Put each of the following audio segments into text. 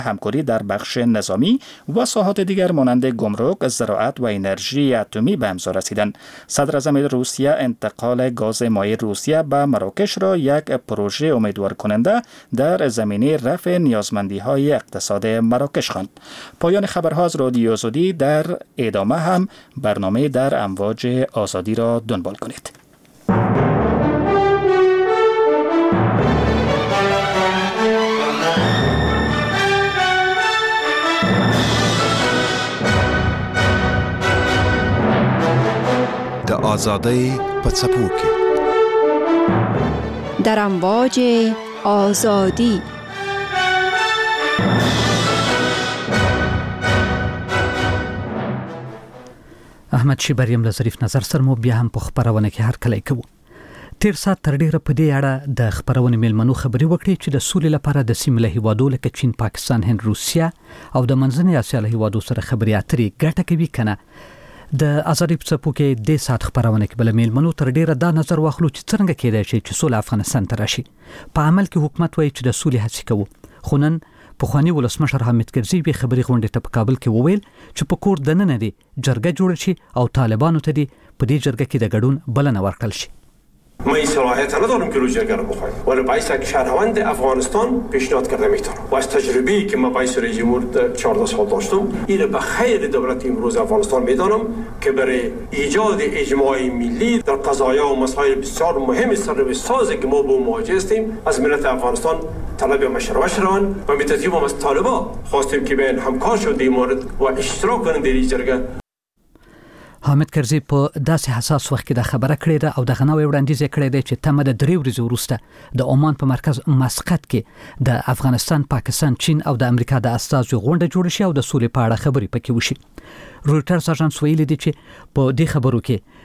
همکاری در بخش نظامی و ساحات دیگر مانند گمرک، زراعت و انرژی اتمی به امضا رسیدند. صدر اعظم روسیه انتقال گاز مایع روسیه به مراکش را یک پروژه امیدوار کننده در زمینه رفع نیازمندی‌های اقتصاد مراکش خواند. پایان خبرها از رادیو آزادی. در ادامه هم برنامه در امواج آزادی را دنبال کنید. د آزادی پڅپو کې در امواج آزادی. احمد شیبریم له ظریف نظر سره مو بیا هم په خبرونه کې هر کله کوو. تیر سات تر ډیره په دې اړه د خبرونه میلمنو خبري وکړي چې د سولې لپاره د سیمه له هیوادو لکه چین، پاکستان، هند، روسیا او د منځنۍ اسیا له هیوادو سره خبري اترې ګټه کوي کنه. د ازادي پڅپو کې د سات خبرونه کې بل میلمنو تر ډیره دا نظر واخلو چې څنګه کېدای شي چې سولې افغانستان ته راشي. په عمل کې حکومت وایي چې د سولې هڅې کوي، خو نن پخوانی ولسمشر حامد کرزي به خبري غونډه ته په کابل کې وویل چې په کور دننه دي جرګه جوړ شي او طالبانو ته دي په دې جرګه کې د ګډون بلنه ورکړل شي. ما این صلاحیت ندارم که روی جرگه رو بخوایم، ولی باعث یک شهروند افغانستان پیشنهاد کرده میتونم و از تجربه‌ای که ما باعث رئیس جمهور 14 سال داشتم این به خیر دولت امروز افغانستان میدانم که برای ایجاد اجماع ملی در قضایا و مسائل بسیار مهم سر سازی که ما با مواجه هستیم از ملت افغانستان طلب مشورت شدن و میتونیم از طالبان خواستیم که بین همکار شد در مورد و اشتراک کنند در جرگه. حامد کرزي په داسې حساس وخت کې د خبره کړې ده او د غناوي وړاندیز کړی دی چې تمه د 3 ورځې وروسته د عمان په مرکز مسقط کې د افغانستان، پاکستان، چین او د امریکا د استازو غونډه جوړ شي او د سولې په اړه خبرې پکې وشي. رويټرز اژانس ویلي دی چې په دې خبرو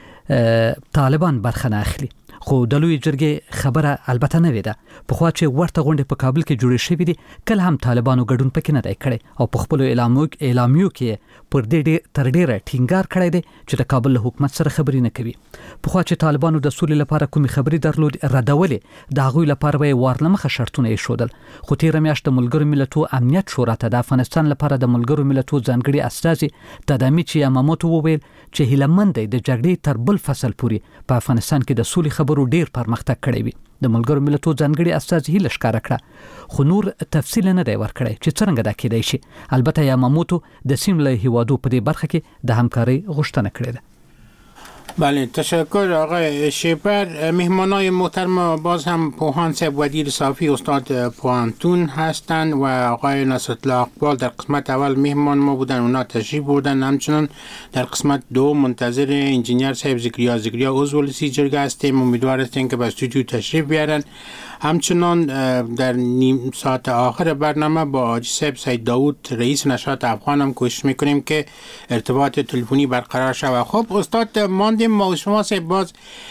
کې طالبان برخه نه اخلي، خو د لوی جرګې خبره البته نه ویده. په خوا چې ورته غونډه په کابل کې جوړې شوې دي کله هم طالبانو ګډون پکې نه دی کړی او په خپل اعلامیو کې پر دې تر ډیره ټینګار کړی دی چې د کابل له حکومت سره خبرې نه کوي. په خوا چې طالبانو د سولې لپاره کومې خبرې درلود ردولې د هغوی لپاره به وارلمخه شرطونه یې ښودل. خو تېره میاشت د ملګرو ملتونو امنیت شورا ته د افغانستان لپاره د ملګرو ملتونو ځانګړي استازي تدامیچی یاماموتو وویل چې هیلهمند دی د جګړې تر بل فصل پورې په افغانستان کې د سولې خبرو ډیر پرمختګ کړی وي. د ملګرو ملتونو ځانګړي استازي هیله ښکاره کړه، خو نور تفصیل نه دی ورکړی چې څنګه دا کېدای شي. البته یاماموتو د سیمې له هیوادو په دې برخه کې د همکارۍ غوښتنه کړې ده. بله، تشکر آقای شیبر. مهمانای محترم باز هم پوهان صاحب ودیر صافی استاد پوهنتون هستند و آقای نصرالله اقبال در قسمت اول مهمان ما بودن، اونا تشریف بردن. همچنان در قسمت دو منتظر انجینیر صاحب زکریا عضو ولسی جرگه هستیم. امیدوار هستیم که به استودیو تشریف بیارن. همچنان در نیم ساعت آخر برنامه با حاجی صاحب سید داود رئیس نشاط افغان هم کوشش میکنیم که ارتباط تلفنی برقرار شود. خب استاد ماندیم ما شما صاحب باز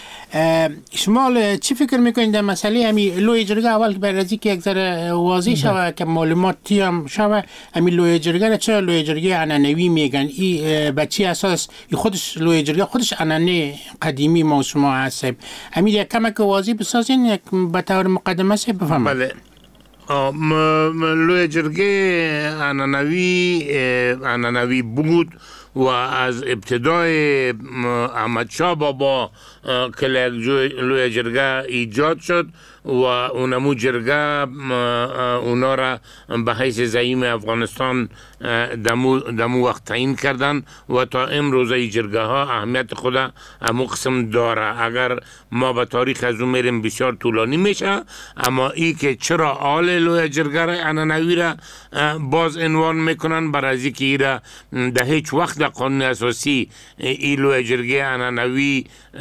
شما چی فکر میکنید در مسئله همی لوی جرگه؟ اول که بررسی که یک ذره واضح شود که معلوماتی هم شود، همی لوی جرگه را چرا لوی جرگه عنعنوی میگن؟ ای به چی اساس خودش لوی جرگه خودش عنعنه قدیمی ما شما هست؟ همی یک کمک واضح بسازین یک به طور مقدمه سه بفهمید. بله، لوی جرگه عنعنوی بود و از ابتدای احمد شاه بابا که لوی جرگه ایجاد شد و اونمو جرگه اونا را به حیث زعیم افغانستان دمو وقت تعیین کردن و تا امروز ای جرگه ها اهمیت خود همو قسم داره. اگر ما به تاریخ از اون میریم بسیار طولانی میشه، اما ای که چرا آل لوی جرگه را عنعنوی را باز عنوان میکنن برای از اینکه ای را در هیچ وقت در قانون اساسی ای لوی جرگه عنعنوی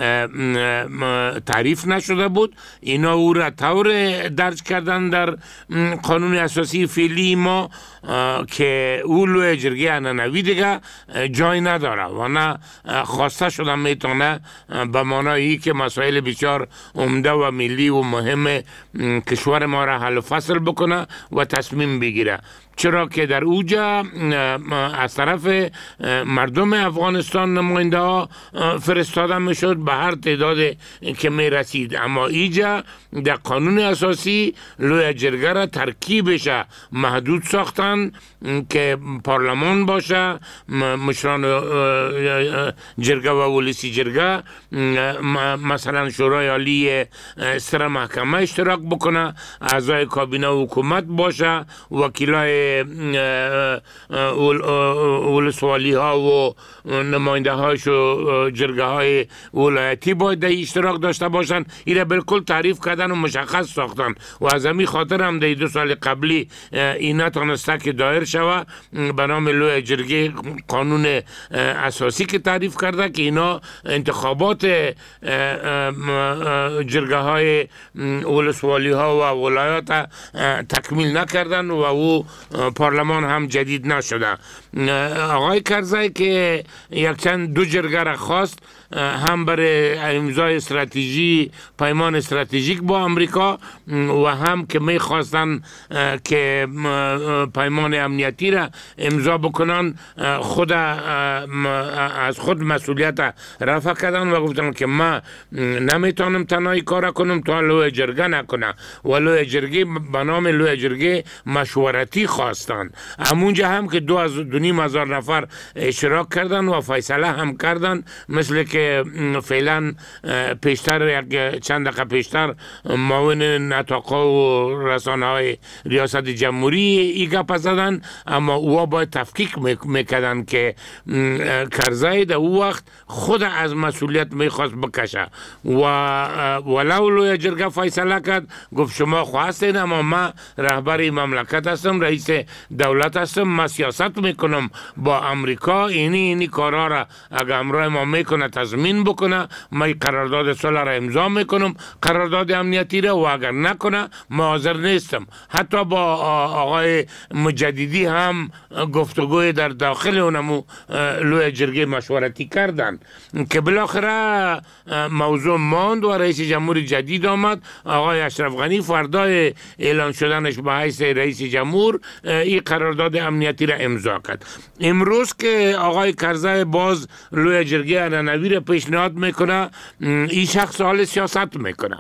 تعریف نشده بود. اینا او را طور درج کردن در قانون اساسی فعلی ما که او لوی جرگه عنعنوی دیگه جای نداره و نه خواسته شدن میتونه به معنایی که مسائل بسیار عمده و ملی و مهم کشور ما را حل و فصل بکنه و تصمیم بگیره. چرا که در اوجا از طرف مردم افغانستان نماینده ها فرستاده میشد به هر تعداد که می رسید، اما ایجا در قانون اساسی لوی جرگه را ترکیبش محدود ساختن که پارلمان باشه، مشران جرگه و ولسی جرگه مثلا شورای عالی سر محکمه اشتراک بکنه، اعضای کابینه و حکومت باشه، وکیلای ولسوالی ها و نماینده هاش و جرگه های ولایتی باید در اشتراک داشته باشن. این را بالکل تعریف کردن و مشخص ساختن و از همین خاطر هم در 2 سال قبلی اینا تانسته که دایر شوه به نام لوی جرگه قانون اساسی که تعریف کرده که اینا انتخابات جرگه های ولسوالی ها و ولایات تکمیل نکردن و او پارلمان هم جدید نشده. آقای کرزی که یک چند 2 جرگه را خواست، هم برای امضای استراتژی پیمان استراتژیک با امریکا و هم که می خواستن که پیمان امنیتی را امضا بکنن، خود از خود مسئولیت رفع کردن و گفتن که ما نمیتونم تنهایی کار کنم تا لوی جرگه نکنه و لوی جرگه به نام لوی جرگه مشورتی خواستن. همونجا هم که 2,500 نفر اشتراک کردن و فیصله هم کردن، مثل که فعلا پیشتر یک چند دقیقه پیشتر معاون نطاقا و رسانه های ریاست جمهوری ای گپ زدن، اما او باید تفکیک میکردن که کرزی در او وقت خود از مسئولیت میخواست بکشه و ولو لوی جرگه فیصله کرد، گفت شما خواستین اما ما رهبر مملکت هستم، رئیس دولت هستم، ما سیاست میکنم با امریکا، اینی کارا را اگر امرای ما میکنه تضمین بکنه، ما قرارداد صلح را امضا میکنم، قرارداد امنیتی را، و اگر نکنه ما حاضر نیستم. حتی با آقای مجددی هم گفتگوی در داخل اونمو لوی جرگه مشورتی کردن که بالاخره موضوع ماند و رئیس جمهور جدید آمد. آقای اشرف غنی فردای اعلان شدنش به حیث رئیس جمهور این قرارداد امنیتی را امضا کرد. امروز که آقای کرزی باز لوی جرگه عنعنوی را پیشنهاد میکنه، این شخص حال سیاست میکنه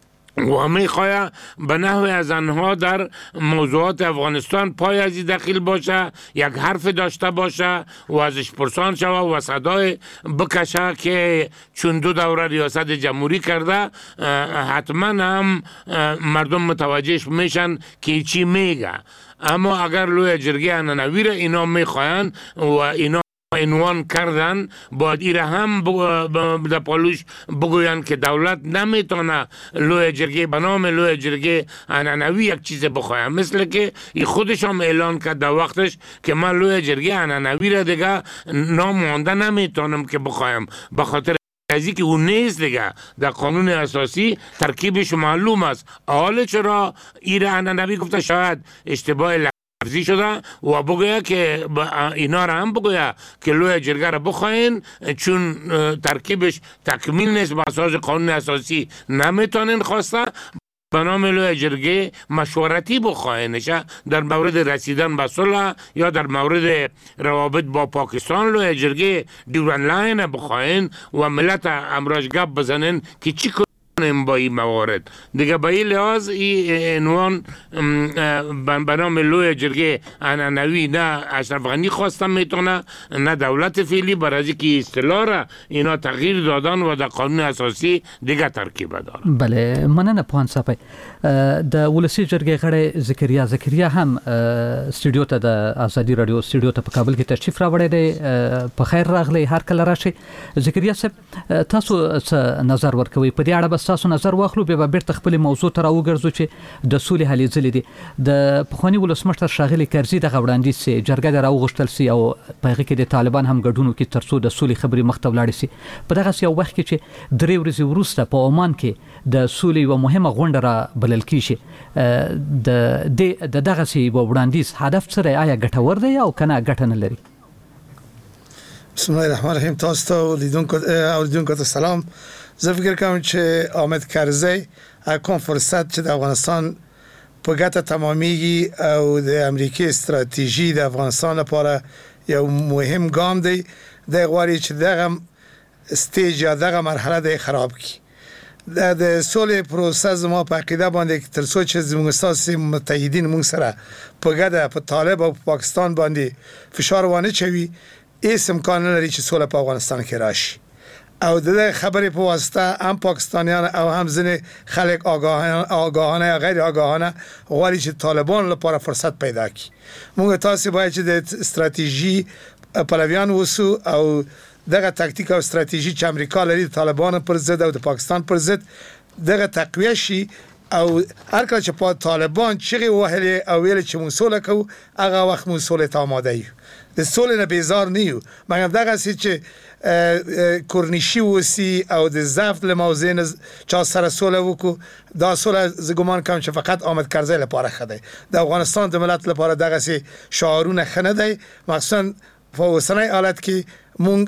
و میخواه به نحو از آنها در موضوعات افغانستان پای ازی دخیل باشه، یک حرف داشته باشه و ازش پرسان شوه و صدای بکشه که چون 2 دوره ریاست جمهوری کرده حتما هم مردم متوجهش میشن که چی میگه. اما اگر لوی جرگه عنعنوی را اینا میخواین و اینا عنوان کردن، باید ایره هم در پالوش بگوین که دولت نمیتونه لوی جرگه به نام لوی جرگه عنعنوی یک چیز بخوایم، مثل که ای خودش هم اعلان کرد در وقتش که من لوی جرگه عنعنوی را دیگه نامونده نمیتونم که بخوایم، به خاطر ازی که اون نیست دیگه. در قانون اساسی ترکیبش معلوم است. حالا چرا ایره عنعنوی گفته شاید اشتباه لفظی شده و بگوید که اینا را هم بگوید که لوی جرگه را بخواین چون ترکیبش تکمیل نیست به اساس قانون اساسی نمیتونین خواسته به نام لوی جرگه مشورتی بخواینش در مورد رسیدن به صلح یا در مورد روابط با پاکستان. لوی جرگه دیورن لاین بخواین و ملت امراج گپ بزنن که چی کنیم با این موارد دیگه. به این لحاظ این عنوان به نام لوی جرگه عنعنوی نه اشرف غنی خواستم میتونه نه دولت فعلی، برای که اصطلاح را اینا تغییر دادن و در قانون اساسی دیگه ترکیب داره. بله، مننه پوهان صاحب. د ولسی جرګې غړی ذکریا هم استودیو ته د ازادي رادیو استودیو ته په کابل کې تشریف راوړی دی. په خیر راغلی، هر کله راشي. ذکریا صاحب، تاسو نظر ورکوي په دې اړه؟ بس تاسو نظر واخلو به بیرته خپل موضوع ته راوګرځو چې د سولې هلې ځلې دي. د پخوانی ولسمشر ښاغلي کرزي د غوړاندې سي جرګه د راوغشتل سي او په هغه کې د طالبان هم ګډون کې ترڅو د سولې خبرې مخ ته ولاړ سي. په دغه یو وخت کې چې 3 ورځې وروسته په عمان کې د سولې یو مهمه غونډه را بلل کیږي، د دغه سي وړاندیز هدف څه دی؟ آیا ګټور دی او کنه ګټه نه لري؟ بسم الله الرحمن الرحیم. تاسو ته لیدونکو ته سلام. زه فکر کوم چې احمد کرزی کوم فرصت چې د افغانستان په ګټه تمامیږي او د امریکای استراتیژي د افغانستان لپاره یو مهم ګام دی. د غواړي چې دغه سټیج یا دغه مرحله د خراب کی. د سولې پروسس ما په عقیده باندې تر څو چې زموږ سیاسي متحدین موږ سره په ګډه په طالب او پاکستان باندې فشار وانه چوي، هیڅ امکان نه لري چې سوله په افغانستان کې راشي. او د خبرې په واسطه هم پاکستانیان او هم ځینې خلک آگاهانه یا غیر آگاهانه غواړي چې طالبان لپاره فرصت پیدا کړي. موږ تاسو باید چې د استراتیژي پلویان وسو او دغه تاکتیک او استراتیژي چې امریکا لري د طالبان پر ضد او د پاکستان پر ضد دغه تقویه شي. او هر کله چې په طالبان چغې وهلې او ویل چې موږ سوله کوو، هغه وخت موږ سولې ته آماده یو. د سولې نه بیزار نه یو، مګر دغه چې کورنیشي وسی او د ضعف له موضوع نه چا سره سوله وکړو، دا سوله زه ګمان کوم چې فقط آمد کرزی لپاره ښه دی. د افغانستان د ملت لپاره دغه شعارونه ښه نه دی، مخصوصا په اوسنۍ حالت کې مونږ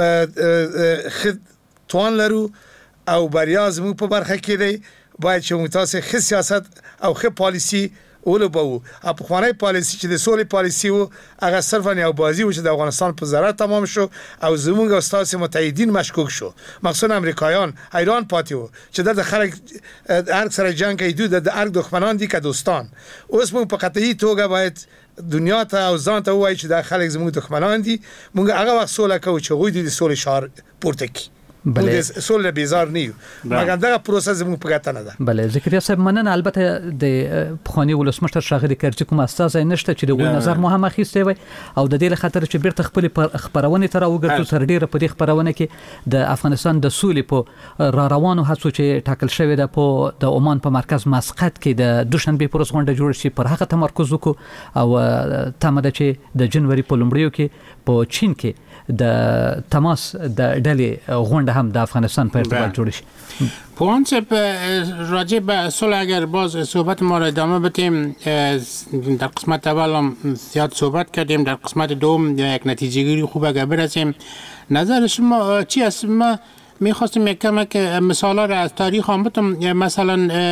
توان لرو او بریا زموږ په برخه کې دی. باید چې موږ تاسو ښه سیاست او ښه پالیسی ولوبو. په خواني پالیسی چې د سولې پالیسی وو، هغه صرفا یو بازی و چې د افغانستان په ضرر تمام شو او زموږ استاد متحدین مشکوک شو، مخصوصا امریکایان ایران پاتې وو چې د خلک هر سره جنگ کوي، د هر دښمنان دي که دوستان. اوس موږ په قطعي توګه باید دنیا ته او ځان ته وایي چې د خلک زموږ دښمنان دي. موږ هغه وخت سوله کوو چې غوی د سولې شعار پورته کړي. بله سولې بیزار نیو، مګر دغه پروسس زموږ په ګټه نه ده. بله ذکریا صاحب مننه. البته د پخوانی ولسمشر ښاغلي کرزي کوم استازی نشته چې د نظر مو هم اخیستی وي او د دې خاطر چې بیرته خپل خبرونه تر وګرځو تر ډیره په دې خبرونه کې د افغانستان د سولې په را روانو هڅو چې ټاکل شوی ده په د عمان په مرکز مسقط کې د دوشنبه پر ورځ غونډه جوړ شي، پر هغه تمرکز وکړو او تمه ده چې د جنوري په لومړیو کې په چین کې د تماس د ډلې غونډه هم د افغانستان په ارتباط جوړ شي. پوانسپ راجع به صلح اگر باز صحبت ما را ادامه بدیم، در قسمت اول هم زیاد صحبت کردیم، در قسمت دوم یک نتیجه گیری خوب اگر برسیم. نظر شما چی است؟ ما میخواستیم یک کمک مثالا را از تاریخ هم بتم. مثلا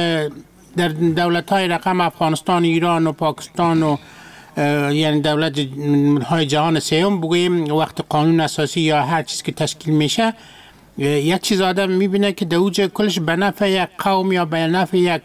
در دولت های رقم افغانستان، ایران و پاکستان و یعنی دولت های جهان سوم بگوییم، وقت قانون اساسی یا هر چیز که تشکیل میشه، یک چیز آدم میبینه که دوج کلش به نفع یک قوم یا به نفع یک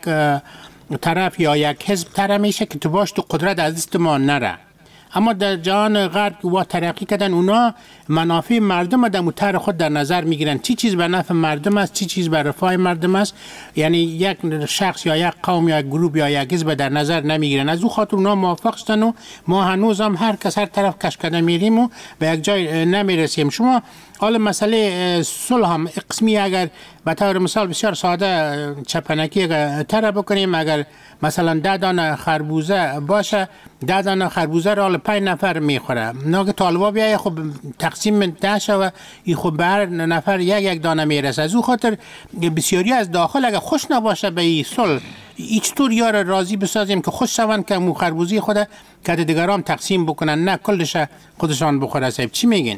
طرف یا یک حزب تره میشه که تو باش تو قدرت از دست ما نره. اما در جهان غرب که با ترقی کردن، اونا منافع مردم در متر خود در نظر میگیرن، چی چیز به نفع مردم است، چی چیز به رفاه مردم است. یعنی یک شخص یا یک قوم یا یک گروه یا یک حزب در نظر نمیگیرن. از او خاطر اونا موافق هستن و ما هنوز هم هر کس هر طرف کش کده میریم و به یک جای نمیرسیم. شما حالا مسئله صلح هم قسمی اگر به طور مثال بسیار ساده چپنکی اگر تر بکنیم، اگر مثلا 10 دانه خربوزه باشه، 10 دانه خربوزه را 5 نفر میخوره، نه طالبا بیای خب تقسیم 10 شوه، این خب به هر نفر یک دانه میرسه. از او خاطر بسیاری از داخل اگر خوش نباشه به این صلح، هیچ طور یار راضی بسازیم که خوش شوند که مو خربوزی خود که دیگران تقسیم بکنن، نه کلش خودشان بخوره. صاحب چی میگین؟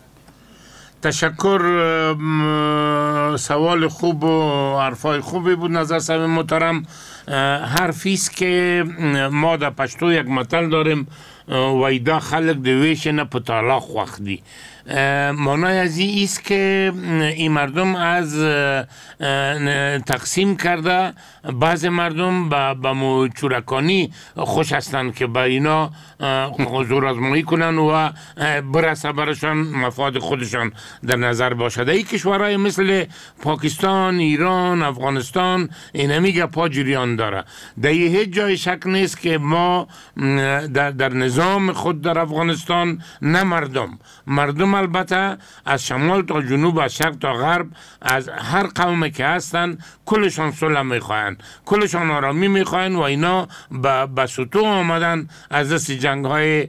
تشکر. سوال خوب و حرفای خوبی بود نظر صاحب محترم. حرفی است که ما در پشتو یک متل داریم، ویدا خلق دویش نه پتالا خوخدی. معنای از این است که این مردم از تقسیم کرده، بعض مردم به موچورکانی خوش هستند که با اینا حضور آزمایی کنن و برسه برشان مفاد خودشان در نظر باشد. این کشورهای مثل پاکستان، ایران، افغانستان این همیگه پا جریان داره. در هیچ جای شک نیست که ما در نظام خود در افغانستان نه مردم البته از شمال تا جنوب، از شرق تا غرب، از هر قومی که هستن کلشان صلح میخواهند، کلشان آرامی میخواهند و اینا به سطوح آمدن از دست جنگ های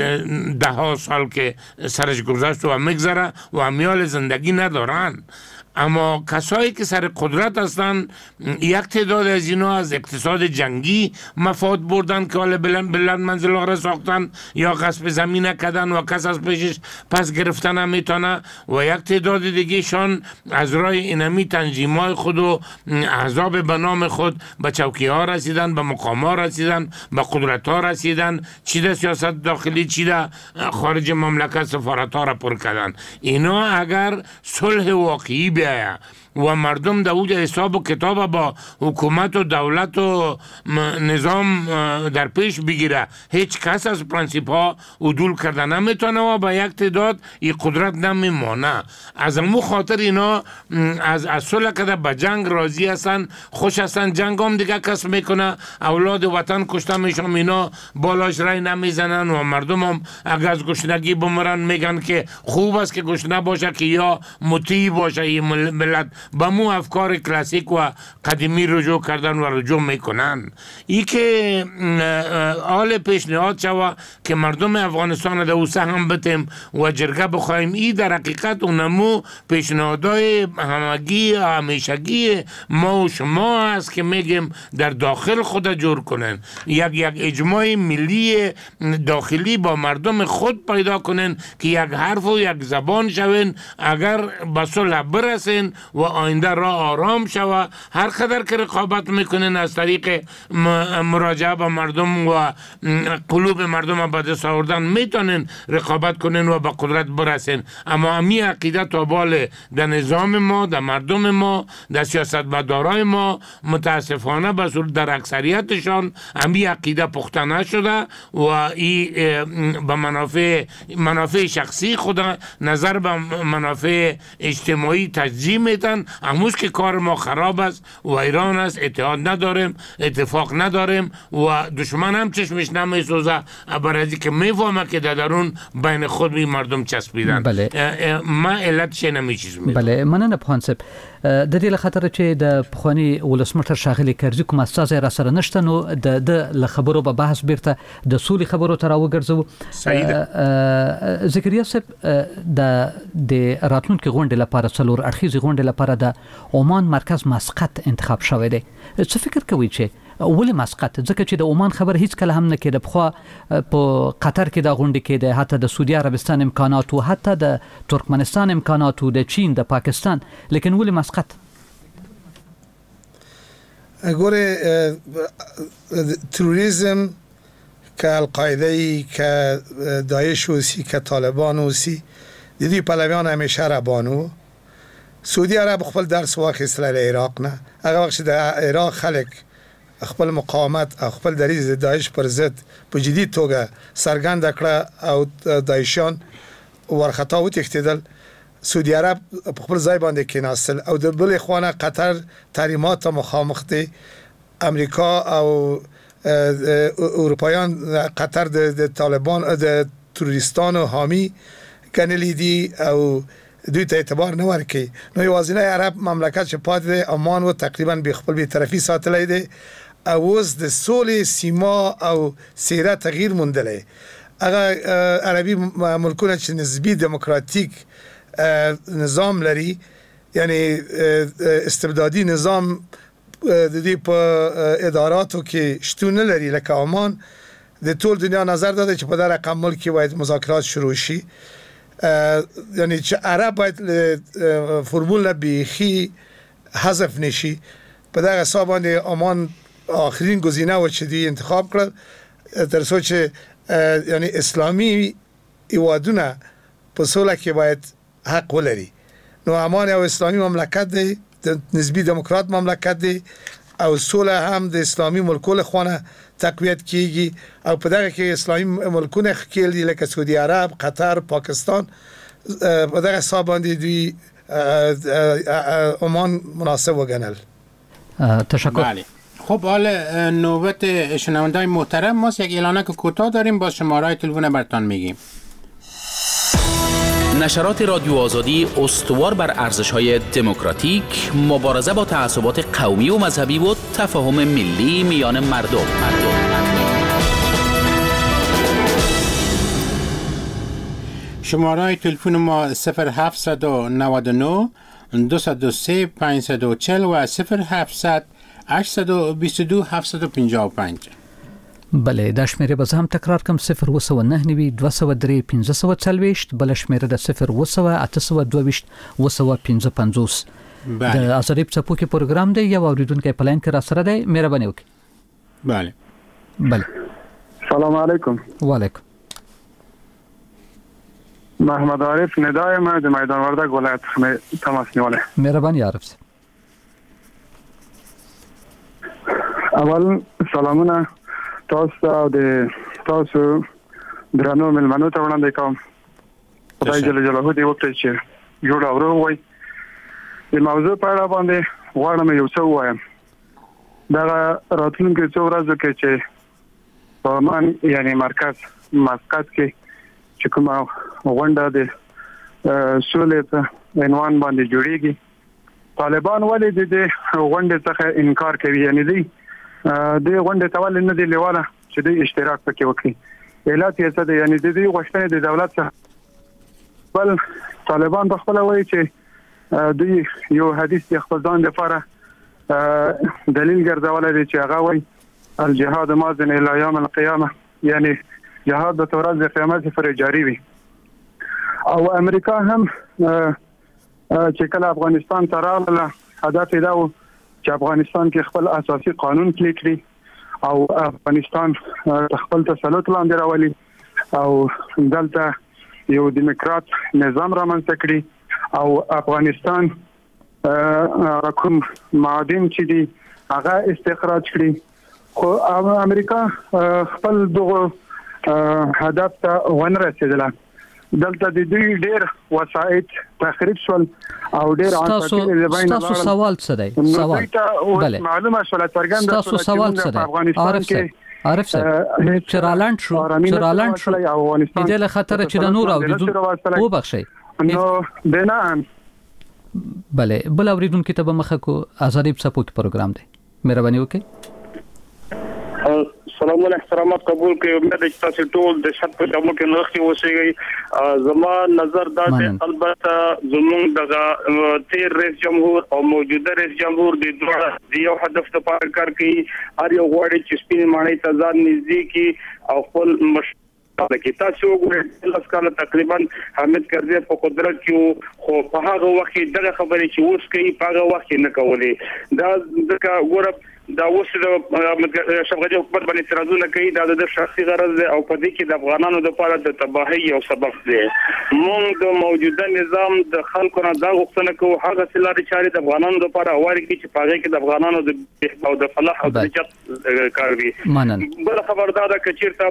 10 سال که سرش گذشت و میگذره و امیال زندگی ندارن. اما کسایی که سر قدرت هستند یک تعداد از اینا از اقتصاد جنگی مفاد بردن که حالا بلند منزل را ساختن یا غصب زمین کردن و کس از پیشش پس گرفتن هم میتونه و یک تعداد دیگه شان از راه اینمی تنظیمای خود و احزاب به نام خود به چوکی ها رسیدن، به مقام ها رسیدن، به قدرت ها رسیدن، چی ده سیاست داخلی، چی ده خارج مملکت سفارت ها را پر کردن. اینا اگر صلح واقعی بیاید و مردم در اوج حساب و کتاب با حکومت و دولت و نظام در پیش بگیره، هیچ کس از پرنسیپ ها عدول کرده نمیتونه و با یک تعداد این قدرت نمیمانه. از امو خاطر اینا از صلح کده به جنگ راضی هستن، خوش هستن. جنگ هم دیگه کس میکنه، اولاد وطن کشته میشم، اینا بالاش رای نمیزنن و مردم هم اگر از گشنگی بمرن میگن که خوب است که گشنه باشه که یا مطیع باشه. این ملت با مو افکار کلاسیک و قدیمی رجوع کردن و رجوع میکنن. ای که آل پیشنهاد شوه که مردم افغانستان در اوسه هم بتیم و جرگه بخوایم، ای در حقیقت اونمو پیشنهادهای همگی همیشگی ما و شما است که میگیم در داخل خود جور کنن، یک اجماع ملی داخلی با مردم خود پیدا کنن که یک حرف و یک زبان شوین. اگر به صلح برسین و آینده را آرام شوه، هر قدر که رقابت میکنن از طریق مراجعه به مردم و قلوب مردم به دست آوردن میتونن رقابت کنن و به قدرت برسن. اما امی عقیده تابال در نظام ما، در مردم ما، در سیاستمدارای ما متاسفانه به صورت در اکثریتشان امی عقیده پخته نشده و ای به منافع شخصی خود نظر به منافع اجتماعی تجزیه میتن. هموش که کار ما خراب است و ایران است، اتحاد نداریم، اتفاق نداریم و دشمن هم چشمش نمیسوزه برای که میفهمه که در درون بین خود بی مردم چسبیدن. بله. ما علت چه نمیچیز میدونم. بله، مننه پوهانصب. د دې لخطر چې د پخوانی ولسمشر شاغلي کرزي کوم اساس را سره نشته، نو د خبرو په بحث بیرته د سولې خبرو تر وګرځو. ذکریا صاحب د راتلونکي غونډې لپاره څلور اړخیزې غونډې لپاره د عمان مرکز مسقط انتخاب شوی دی. څه فکر کوي چې ولې مسقط؟ ځکه چې د عمان خبر هیڅ کله هم نه کېده. پخوا په قطر کې د غونډې کېده، حتی د سعودي عربستان امکانات و حتی د ترکمنستان امکانات و د چین د پاکستان، لیکن ولې مسقط؟ ګوره تروریزم که القاعده که داعش اوسی که طالبان اوسی دیدی پهلویان همیشه ربانو. سعودی عرب خپل درس واخیستل له عراق نه. هغه وخت د عراق خلک خپل مقاومت او خپل دریځ د داعش پر ضد په جدي توګه څرګنده کړه او داعشیان ورخطا وتښتېدل. سعودي عرب په خپل ځای باندې کېناستل او د بلې خوا قطر تحریمات ته مخامخ دی. امریکا او اروپایان قطر د طالبان د تروریستانو حامی ګڼلي دي او دوی ته اعتبار نه ورکوي. نو یوازینی عرب مملکت چې پاتې دی عمان و تقریبا به خپل بی‌طرفي ساتلی دی او اوس د سولې سیما او څیره تغییر موندلی. هغه عربي ملکونه چې نسبي دموکراتیک نظام لري، یعنی استبدادي نظام د دې په اداراتو کې شتون نه لري لکه عمان، د ټول دنیا نظر داده چې په دغه رقم ملک کې باید مذاکرات شروع شي. یعنی چې عرب باید فرمول بیخی حذف نشي. په دغه حساب باندې عمان آخرین گزینه و چې دی انتخاب کړل تر څو چې یعنی اسلامی ایوادونه په سوله کې باید حق ولري. نو عمان یو اسلامی مملکت دی، نسبی دموکرات مملکت دی او سوله هم د اسلامی ملکونو خونه تقویت کیږي او په دغه کې اسلامي ملکونه خکیل دي لکه سعودي عرب، قطر، پاکستان. په دغه حساب باندې دوی عمان مناسب وګڼل. تشکر. بله. خب حالا نوبت شنونده‌های محترم ماست. یک اعلانک کوتاه داریم، با شماره‌های تلفن براتون میگیم. نشرات رادیو آزادی استوار بر ارزش‌های دموکراتیک، مبارزه با تعصبات قومی و مذهبی و تفاهم ملی میان مردم. شماره تلفن ما 0799 203 540 و 0700 822 755. بله د شمیرې به زه هم تکرار کوم 009 203 540 بل شمیره د 0 822 255. د ازادي څپوکي پروګرام دی یو اوریدونکو پلان کې را سره دی مهرباني وکړئ. بله سلام علیکم. وعلیکم. محمد عارف ندای ما د میدان وردګ ولایت تماس نیولای. مهرباني عارف. اول سلامونه تاسو او د تاسو درنو ملمنو ته وړاندې کوم. خدای جل جلاله دې وکړي چې جوړ اورو وای. د موضوع په اړه باندې غواړم یو څه وایم. دا راتلونکي څو ورځې کې چې په مان یعنی مرکز مسقط کې چې کومه غونډه د سولې په عنوان باندې جوړیږي، طالبان ولې د غونډې څخه انکار کوي؟ یعنی د غونډې ته ولې نه دی لیواله چې د اشتراک پکې وکړي؟ علت یې څه دی؟ یعنی د دې غوښتنې د دولت څخه بل طالبان په خپل وایي چې دوی یو حدیث د خپل ځان لپاره دلیل ګرځولای دی چې هغه وایي الجهاد ماضٍ الى يوم القيامه، یعنی جهاد د ورځې د قیامت پر جاری وي. او امریکا هم چې کله افغانستان ته راغله هدف یې دا و چې افغانستان کې خپل اساسي قانون پلی کړي او افغانستان خپل تسلط لاندې راولي او دلته یو دیموکرات نظام رامنځته کړي او افغانستان کوم معادن چې دي هغه استخراج کړي. خو امریکا خپل دغه هدف ته ونه رسیدله. دلته د دوی ډېر وسایط تخریب شول او ډېر تاسو سوال څه دی؟ سوال بله معلومه شول څرګنده تاسو سوال څه دی؟ عارف صاحب چرالند شو دې له خطر چې د نور اوریدونکو وبخښي نو دنه بله بل اوریدونکو ته به مخه کو ازادي څپوکي پروګرام دی مهرباني وکړئ. سلامونه احترامات قبول کړئ. امید ده چې تاسو ټول د شت په جامو کې نوښتي اوسئ. زما نظر دا دی البته زموږ د تیر رئیس جمهور او موجوده رئیس جمهور د یو هدف لپاره کار کوي. هر یو غواړي چې سپین ماڼۍ ته ځان نږدې کړي او خپل کې تاسو وګورئ لاس کاله تقریبا حامد کرزي په قدرت کې خو په هغه وخت دغه خبرې چې اوس کوي په هغه وخت نه کولې. دا ځکه ګوره دا اوس د شفقتي حکومت باندې اعتراضونه کوي دا د شخصي غرض دی او په دې کې د افغانانو لپاره د تباہي یو سبب دی. موږ د موجوده نظام د خلکو نه دا غوښتنه کوو هغه لارې چارې د افغانانو لپاره واري کې چې په هغه کې د افغانانو د او د فلاح او د نجات کار وي. بل خبردار ده چې چیرته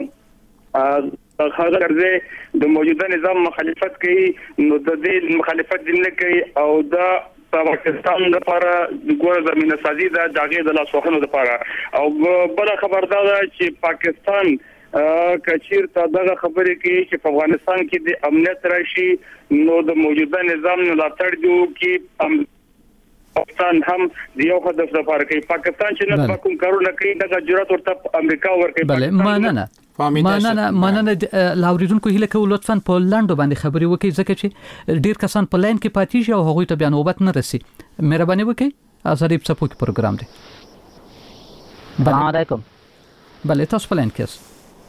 هغه کرزي د موجوده نظام مخالفت کوي نو د دې مخالفت نه کوي او دا پاکستان لپاره د ګور زمينه سازي د داغه د لاسوهنو لپاره او بل خبردار چې پاکستان کچیر ته دغه خبرې کوي چې په افغانستان کې د امنیت راشي نو د موجوده نظام نه لاتړ دیو کې پاکستان هم د یو هدف لپاره کوي. پاکستان چې نه کوم کارونه کوي دغه جرأت ورته امریکا ورکوي. بله مننه لاوریدونکو هیله کوم لطفاً په لاندو باندې خبري وکړئ ځکه چې ډیر کسان په لاین کې پاتې شي او هغه ته بیا نوبت نه رسي. مهرباني وکړئ ازادي څپوکي پروګرام دی. السلام علیکم. بله تاسو په لاین کې یاست.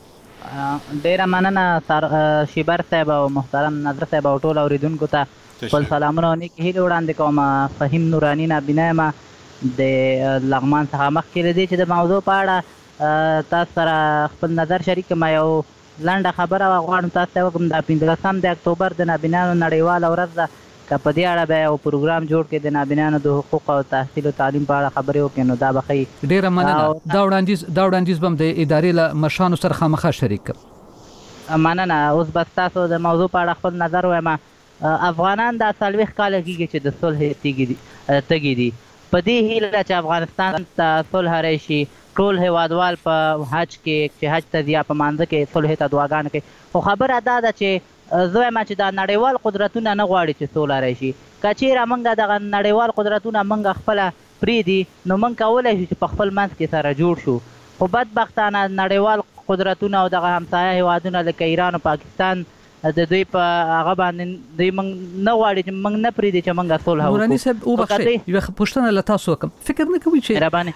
ډیره مننه شیبر صاحب او محترم نظر صاحب او ټول اوریدونکو ته خپل سلامونه او نیک هیله وړاندې کوم. فهیم نورانی نابینا ما د لغمان څخه مخکې لدی چې د موضوع په اړه تاسو سره خپل نظر شریک ما یو لنډه خبره غواړم تاسو ته وکړم. د 15 د اکتوبر د نابینانو نړیواله ورځ ده که په دې اړه به یو پروګرام جوړ کړي د نابینانو د حقوق او تحصیل او تعلیم په اړه خبرې وکړي نو دا به ښه ډیره مننه. دا وړاندیز به د ادارې له مشرانو سره خامخا شریک کړم. مننه. اوس بس تاسو د موضوع په اړه خپل نظر وایم. افغانان دا 40 کاله کېږي چې د صلح تږي دي. په دې هیله چې افغانستان ته صلح راشي ټول هیوادوال په حج کې چې حج ته ځي په مانځه کې صلح ته دعاګانې کوي. خو خبره دا ده چې زه وایم چې دا نړیوال قدرتونه نه غواړي چې سوله راشي. که چېرې موږ دغه نړیوال قدرتونه موږ خپله پرېږدي نو موږ کولی شو چې په خپل منځ کې سره جوړ شو. خو بدبختانه نړیوال قدرتونه او دغه همسایه هیوادونه لکه ایران او پاکستان د دوی په هغه باندې دوی موږ نه غواړي چې موږ نه پرېږدي چې موږ صلح وکړو. نوراني صاحب وبخښئ یوه پوښتنه له تاسو وکړم. فکر نه کوئ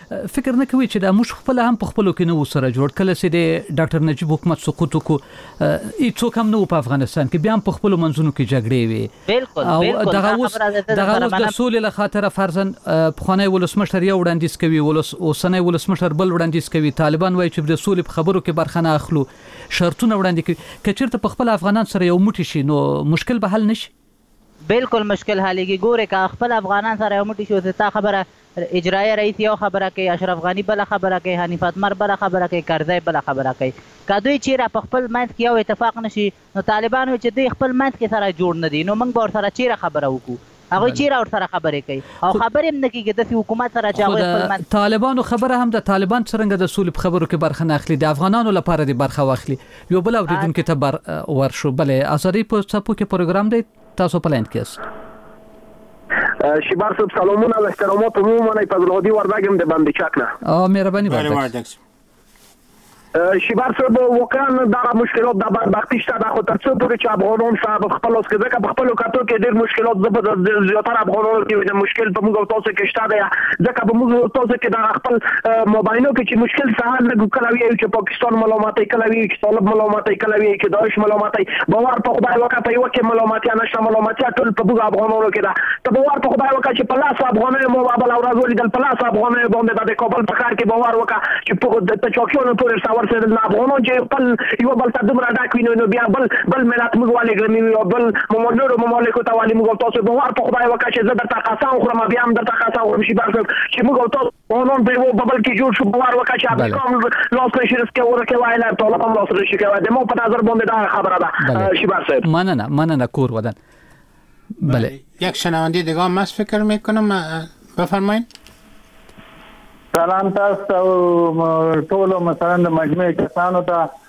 چې دا موږ خپله هم په خپلو کې نه وو سره جوړ کله چې د ډاکټر نجیب حکومت سقوط وکړو هېڅوک هم نه وو په افغانستان کې بیا هم په خپلو منځونو کې جګړې وې او دغه اوس د سولې له خاطره فرضاً پخوانی ولسمشر یو وړاندیز کوي اوسنی ولسمشر بل وړاندیز کوي طالبان وایي چې د سولې په خبرو کې برخه نه اخلو شرطونه وړاندې کوي که چېرته په خپل افغانان سره یو موټی شي نو مشکل به حل نشي؟ بالکل مشکل حلېږي. ګورې که خپل افغانان سره یو موټی شي تا خبره اجرایه رئیس یو خبره کوي اشرف غني بله خبره کوي حنیف اتمر بله خبره کوي کرزی بله خبره کوي. که دوی چیرې په خپل منځ کې یو اتفاق نشي نو طالبان وایي چې دوی خپل منځ کې سره جوړ نه دي نو موږ به ورسره چیرې خبره وکړو. هغوی چیرې ورسره خبرې کوي او خبرې هم نه کېږي داسې حکومت سره چې هغوی خپل منځ طالبانو خبره هم د طالبان څرنګه د سولې په خبرو کې برخه نه اخلي د افغانانو لپاره دې برخه واخلي. یو بل اورېدونکي ته ورشو. بلې ازادۍ په څپو کې پروګرام دی تاسو په لاین کې یاست. شیبار صاحب سلامونه و احترامات عموما فضل‌الهادی وردگم د بندچک نه. مهرباني وردگ. شیبار صاحب واقعا دغه مشکلات د بدبختی شته د خو تر څو پورې چې افغانان صاحب خپل اوس کې ځکه په خپل کتو کې ډېر مشکلات زیاتره افغانانو کې د مشکل په موږ تاسو کې شته دی ځکه په موږ تاسو کې د خپل مباینو کې چې مشکل سهال نه کله وی چې پاکستان ملامتي کله وی چې طالب ملامتي کله وی چې داعش ملامتي باور په خدای وکړه په یو کې ملامتي نشته ملامتي ټول په موږ افغانانو کې ده ته باور په خدای وکړه چې په لاس افغانانو مو بابل او راز ولیدل په لاس افغانانو باندې د کابل په ښار کې باور وکړه چې په د چوکیونو پورې سوار سره افغانان چې خپل یو بل ته دومره ډاک ویني نو بیا بل ملت موږ والي ګرمي او بل مملکو ته والي موږ تاسو باور په خدای وکړه چې زه درته قسم خورم بیا هم درته قسم خورم شي بار چې موږ تاسو افغانان په یو بل کې جوړ شو باور وکړه چې امریکا لاس نشي رسکه ورکه وایله طالب هم لاس نشي کوي د مو په نظر باندې دا خبره ده شي بار صاحب. مننه کور ودن. بله یک شنونده دیگه هم از فکر میکنم بفرمایید. سلام تاسو ټول مثلا د مجمع کسانو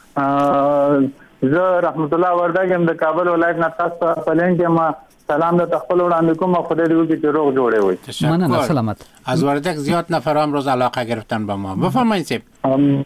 ته زه رحمت الله وردګم د کابل ولایت نه تاسو په لین کې ما سلام د خپل وړاندې کوم خدای دې وکړي چې روغ جوړې وي. مننه سلامت. از وردګ زیاد نفر امروز علاقه گرفتن به ما. بفرمایید سیب.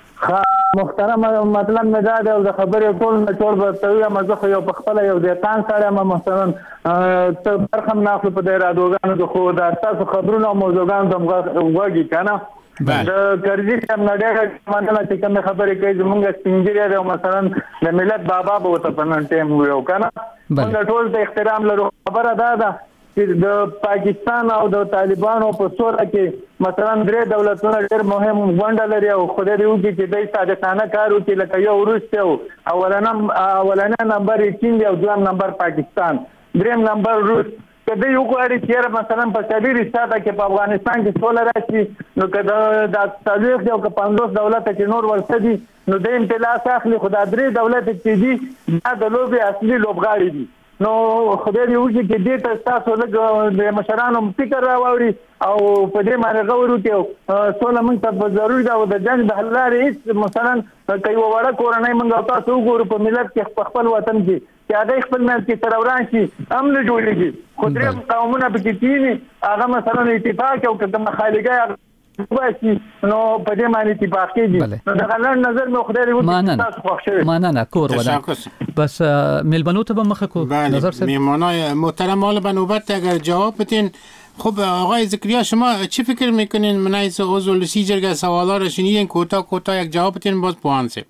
محترم مطلب نه دا د خبرې ټول نه ټول به تویا مزه یو په خپل یو د تان سره ما مثلا ته برخم نه خپل په د رادوګانو د خو د تاسو خبرونو موضوعګان دمغه وږي کنه د کرزي هم نه ډېر مننه چې کوم خبرې کوي زمونږ سپینګری د مثلا د ملت بابا به ته په نن ټیم ویو کنه موږ ټول د احترام لرو خبره ده چې د پاکستان او د طالبانو په سوره کې مثلا درې دولتونه ډېر مهم غونډه لري او خدای دې وکړي چې دوی صادقانه کار وکړي لکه یو روس اولنه نمبر چین دی او دویم نمبر پاکستان دریم نمبر روس کله یو غواړي چې مثلا په سبیر ساته کې په افغانستان کې سوله راشي نو کله د تاریخ یو که 50 دولت کې نور ورته دي نو د امتلاس اخلي خدای درې دولت کې دي دا د لوبي اصلي لوبغاړي دي نو خدای دې وکړي چې دې ته تاسو لږ د مشرانو فکر راوړي او په دې باندې غوړو کې سوله موږ ته ضروري ده او د جنگ د حل لارې هیڅ مثلا کوي وړه کورنۍ موږ تاسو وګورو په ملت کې خپل وطن کې چې هغه خپل منځ کې سروران شي هم نه جوړيږي خو درې قومونه به کې هغه مثلا اتفاق او کومه خالګي باسي نو په دې باندې اتفاق کېږي نو د غلط نظر مې خدای دې وکړي تاسو خوښ شئ. مننه کور ودان. بس ملبنو ته به مخه کو نظر سره میهمانای محترم حالا به نوبت اگر جواب بدین. خب آقای زکریا شما چی فکر میکنین من از عضو لسی جرگه سوالا رو شنیدین کوتاه یک جواب بدین باز پوان سه.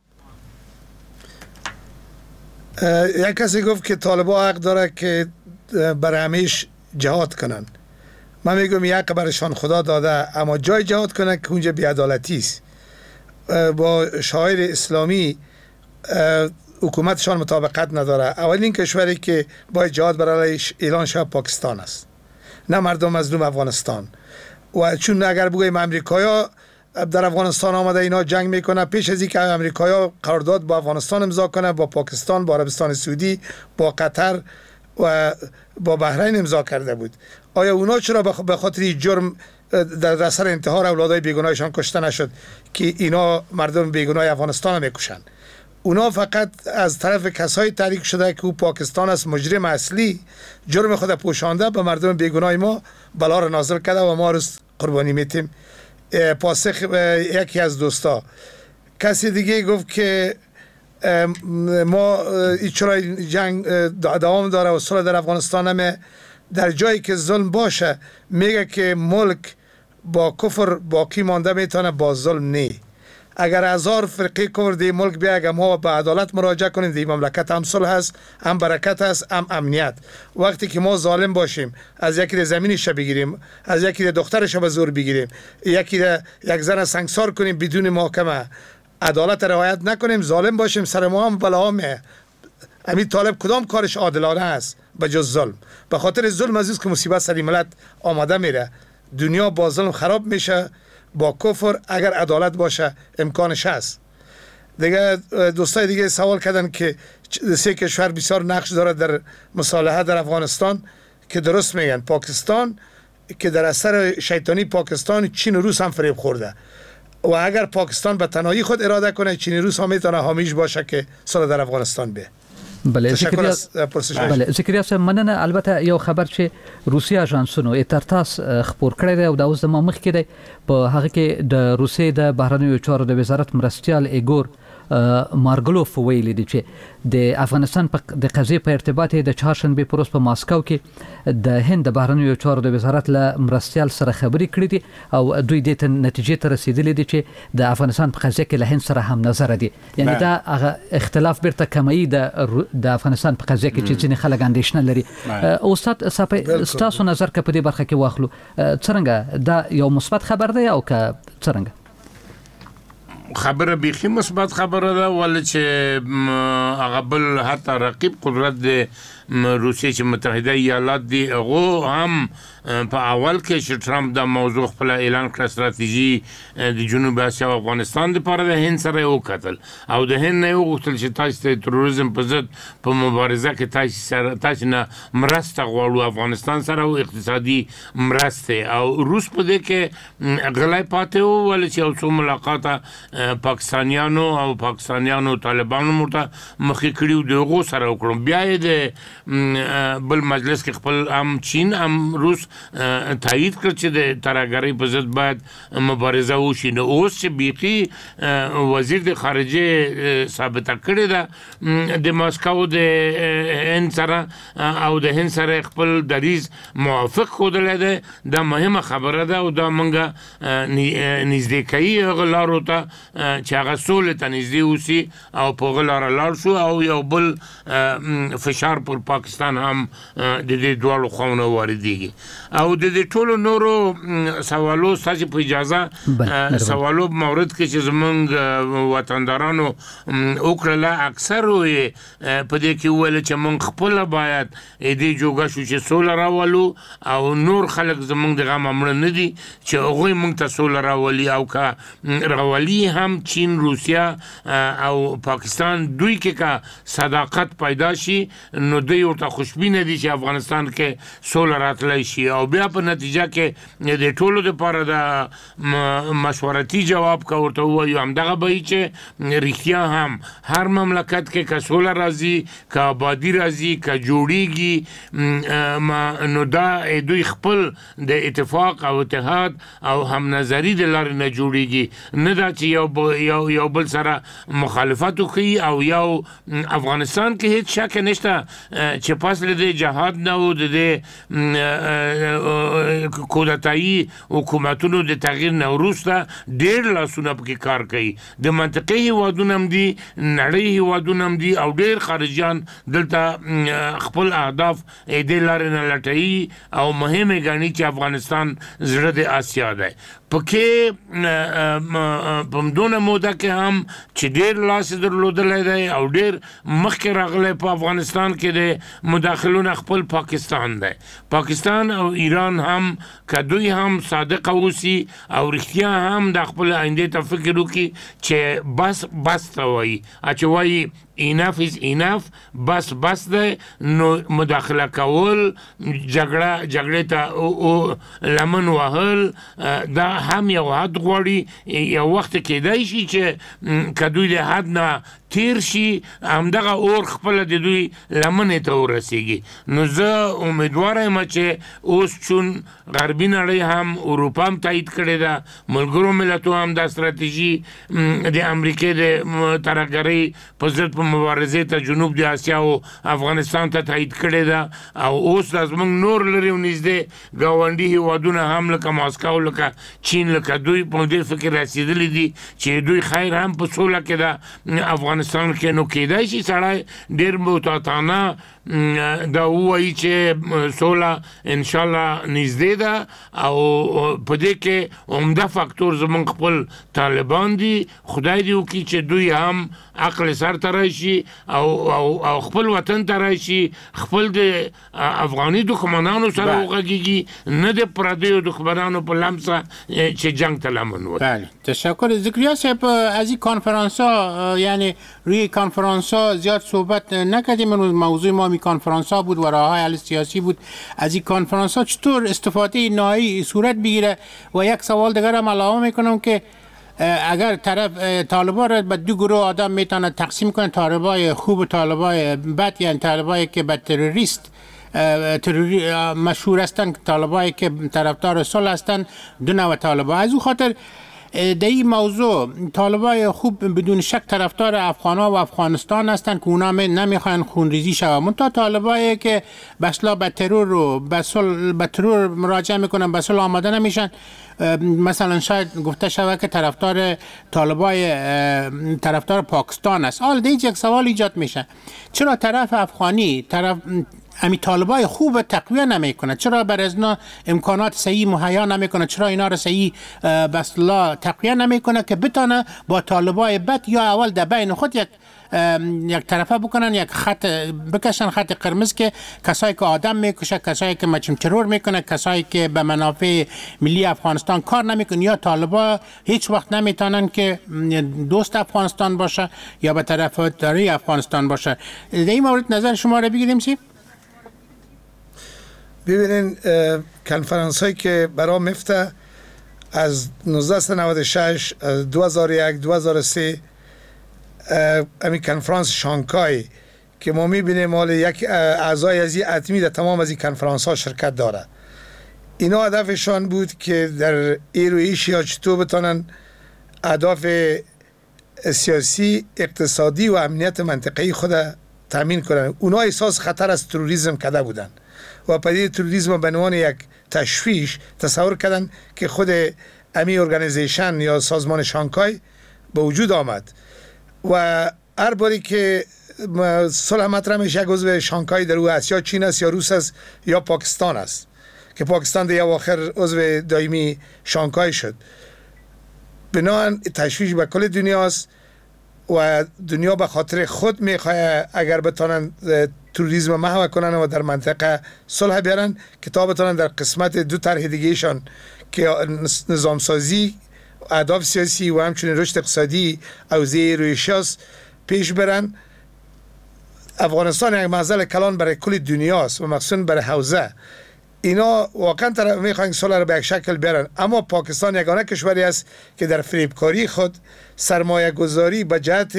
یک کسی گفت که طالبان حق داره که برای همیش جهاد کنن. من میگم یک برشان خدا داده اما جای جهاد کنن که اونجا بی‌عدالتی است. با شاعر اسلامی حکومتشان مطابقت نداره. اولین کشوری که باید جهاد برای اعلان شود پاکستان است، نه مردم مظلوم افغانستان. و چون اگر بگوییم امریکایا در افغانستان آمده اینا جنگ میکنه، پیش از اینکه امریکایا قرارداد با افغانستان امضا کنه، با پاکستان، با عربستان سعودی، با قطر و با بحرین امضا کرده بود. آیا اونا چرا به خاطر جرم در سر انتحار اولادای بیگناهشان کشته نشد که اینا مردم بیگناه افغانستان میکشن؟ اونا فقط از طرف کسای تحریک شده که او پاکستان است مجرم اصلی جرم خود پوشانده به مردم بیگناه ما بلا را نازل کرده و ما روز قربانی میتیم. پاسخ یکی از دوستا. کسی دیگه گفت که ما چرا جنگ دوام داره و صلح در افغانستان هم در جایی که ظلم باشه میگه که ملک با کفر باقی مانده میتونه با ظلم نه. اگر 1000 فرقه کفر دی ملک بیا، اگر ما به عدالت مراجعه کنیم، دی مملکت هم صلح هست، هم برکت هست، هم امنیت. وقتی که ما ظالم باشیم، از یکی زمینش بگیریم، از یکی دخترش به زور بگیریم، یک زن سنگسار کنیم بدون محاکمه، عدالت رعایت نکنیم، ظالم باشیم، سر ما هم بلا میه. امید طالب کدام کارش عادلانه است به جز ظلم؟ به خاطر ظلم عزیز که مصیبت سر ملت آمده میره. دنیا با ظلم خراب میشه، با کفر اگر عدالت باشه امکانش هست. دیگه دوستای دیگه سوال کردن که 3 کشور بسیار نقش داره در مصالحه در افغانستان که درست میگن. پاکستان که در اثر شیطانی پاکستان، چین و روس هم فریب خورده و اگر پاکستان به تنهایی خود اراده کنه، چین و روس هم میتونه حامیش باشه که صلح در افغانستان بیه. بله ذکریا صاحب مننه. البته یو خبر چې روسي اژانسونو اترتاس خبر کړی دی او دا اوس د مخ کې دی په هغه کې د روسي د بهرنیو چارو د وزارت مرستیال ایګور مارګلوف ویلي دی چې د افغانستان د قضیې په ارتباط د چهارشنبه پروس په ماسکو کې د هند د بهرنیو چارو د وزارت له مرستیال سره خبرې کړې دي او دوی د نتیجې ته رسیدلي دي چې د افغانستان په قضیه کې له هند سره هم نظر دي. یعنی دا هغه اختلاف بیرته کمایي د افغانستان په قضیه کې چې ځینې خلک اندېښنه لري. استاد ستاسو نظر که په دې برخه کې واخلو څرنګه دا یو مثبت خبر دی او که څرنګه؟ خبره بیخي مثبت خبره ده، ولې چې هغه بل حتی رقیب قدرت د روسیې چې متحده ایالات دي، هغه هم په اول کې چې ټرمپ دا موضوع خپل اعلان کړ ستراتیژي د جنوب اسیا او افغانستان لپاره د هند سره وکتل او د هند نه وغوښتل چې تاسو د تروریزم په ضد په مبارزه کې تاسو نه مرسته غواړو افغانستان سره او اقتصادي مرسته، او روس په دې کې غلای پاتې وو، ولې چې یو څو ملاقات پاکستانیانو طالبانو مرته مخې کړیو دغه سره وکړو. بیا د بل مجلس کې خپل هم چین هم روس تایید کړ چې د ترهګرۍ په ضد باید مبارزه وشي. نو اوس چې بیخي وزیر د خارجه ثابته کړې ده د ماسکو د هند سره او د هند سره خپل دریز موافق ښودلی دی، دا مهمه خبره ده او دا موږ نږدې کوي هغه لارو ته چې هغه سولې ته نږدې اوسي او په هغه لاره لاړ شو او یو بل فشار پر پاکستان هم د دې دواړو خواونو واردېږي. او د دې ټولو نورو سوالو ستاسو په اجازه سوالو مورد کې چې زمونږ وطندارانو وکړله اکثر په دې کې ویل چې مونږ خپل باید دې جوګه شو چې سوله راولو او نور خلک زمونږ دغه ممړه نه دي چې هغوی مونږ ته سوله راولي او که راولي هم چین، روسیا او پاکستان دوی کې که صداقت پیدا شي نو دوی ورته خوشبینه دي چې افغانستان کې سوله راتلی شي او بیا په نتیجه کې د ټولو دپاره د مشورتي جواب که ورته ووایو همدغه به وي چې رښتیا هم هر مملکت کې که سوله راځي، که آبادي راځي، که جوړیږي نو دا دوی خپل د اتفاق او اتحاد او هم نظری د لارې نه جوړیږي، نه دا چې یو بل سره مخالفت وکړي او یو افغانستان کې هیڅ شک نشته چې پس له دې جهاد نه و د دې کودتایي حکومتونو د تغییر نه وروسته ډېر لاسونه پکې کار کوي. د منطقې هیوادونه هم دي، نړۍ هیوادونه هم دي او ډېر خارجیان دلته خپل اهداف دې لارې نه لټوي او مهمې ګڼي چې افغانستان زړه د آسیا دی. پکې په همدونه موده کې هم چې ډېر لاس درلودلی دی او ډېر مخکې راغلی په افغانستان کې د مداخلونه خپل پاکستان دی. پاکستان او ایران هم که دوی هم صادق اوسي او رښتیا هم د خپل آینده ته فکر وکړي چې بس ته وایي چې وایي enough is enough، بس ده، نو مداخله کول، جګړه ته لمن وهل دا هم یو حد غواړي. یو وخت کېدای شي چې که دوی د حد نه تیر شي همدغه اور خپل د دوی لمنې ته ورسیږي. نو زه امیدوار یم چې اوس چون غربي نړۍ هم اروپا هم تایید کړې ده، ملګرو ملتونو هم دا ستراتیژي د امریکې د ترهګرۍ په ضد په مبارزې ته جنوب د اسیا او افغانستان ته تایید کړې ده، او اوس زموږ نور لري نږدې ګاونډي هیوادونه هم لکه ماسکو، لکه چین، لکه دوی په دې فکر رسیدلی دي چې دوی خیر هم په سوله کې ده افغانستان کې. نو کېدای شي سړی ډېر محتاطانه دا ووایي چې سوله انشاءالله نږدې ده، او په دې کې عمده فاکتور زموږ خپل طالبان دي. خدای دې وکړي چې دوی هم عقل سر ته راشي او خپل وطن ته راشي، خپل د افغاني دښمنانو سره وغږیږي، نه د پردیو دښمنانو په لمسه چې جنگ ته لمن وي. بله تشکر. ذکریا صاحب از این کنفرانس ها یعنی روی کنفرانس ها زیاد صحبت نکردیم، موضوع ما می کنفرانس ها بود و راه های حل سیاسی بود. از این کنفرانس ها چطور استفاده نهایی صورت بگیره؟ و یک سوال دیگر هم علاوه میکنم که اگر طرف طالبان را به دو گروه آدم میتونه تقسیم کنه، طالبای خوب و طالبای بد، یعنی طالبایی که به تروریست مشهور هستند، طالبایی که طرفدار صلح هستند، دو نوع طالبا. از اون خاطر در این موضوع طالبای خوب بدون شک طرفدار افغان‌ها و افغانستان هستند که اونا نمیخوان خونریزی شود، منتها طالبایی که بسلا به ترور و به ترور مراجعه میکنن، به صلح آماده نمیشن. مثلا شاید گفته شود که طرفدار پاکستان است. حالا دیگه یک سوال ایجاد میشه، چرا طرف افغانی امی طالبای خوب تقویه نمیکنه؟ چرا بر ازنا امکانات صحیح مهیا نمیکنه؟ چرا اینا رو صحیح بسلا تقویه نمیکنه که بتونه با طالبای بد یا اول در بین خود یک طرفه بکنن، یک خط بکشن، خط قرمز، که کسایی که آدم میکشه، کسایی که مچم ترور میکنه، کسایی که به منافع ملی افغانستان کار نمیکنه، یا طالبا هیچ وقت نمیتونن که دوست افغانستان باشه یا به طرفداری افغانستان باشه. در این مورد نظر شما رو بگیریم سی؟ ببینین کنفرانس هایی که برای مفته از 1996 2001 2003 امی کنفرانس شانگهای که ما میبینیم حال یک اعضای از این اتمی در تمام از این کنفرانس ها شرکت داره. اینا هدفشان بود که در ایرو ایشیا چطور بتانن اهداف سیاسی، اقتصادی و امنیت منطقه‌ای خود تامین کنن. اونا احساس خطر از تروریسم کرده بودن و پدید تروریسم به عنوان یک تشویش تصور کردن که خود امی ارگانیزیشن یا سازمان شانگهای به وجود آمد و هر باری که صلح مطرح میشه یک عضو شانگهای در اسیا چین است یا روس است یا پاکستان است که پاکستان در اواخر عضو دائمی شانگهای شد. بنابراین تشویش به کل دنیاست و دنیا به خاطر خود میخواه اگر بتانن تروریسم محو کنن و در منطقه صلح بیارن که تا بتانن در قسمت دو طرح دیگهشان که نظام سازی، اهداف سیاسی و همچنین رشد اقتصادی اوضاع رویشاست پیش برن. افغانستان یک معضل کلان برای کل دنیاست و مخصوصا برای حوزه. اینا واقعا میخوان صلح رو به یک شکل بیارن، اما پاکستان یگانه کشوری است که در فریبکاری خود سرمایه گذاری به جهت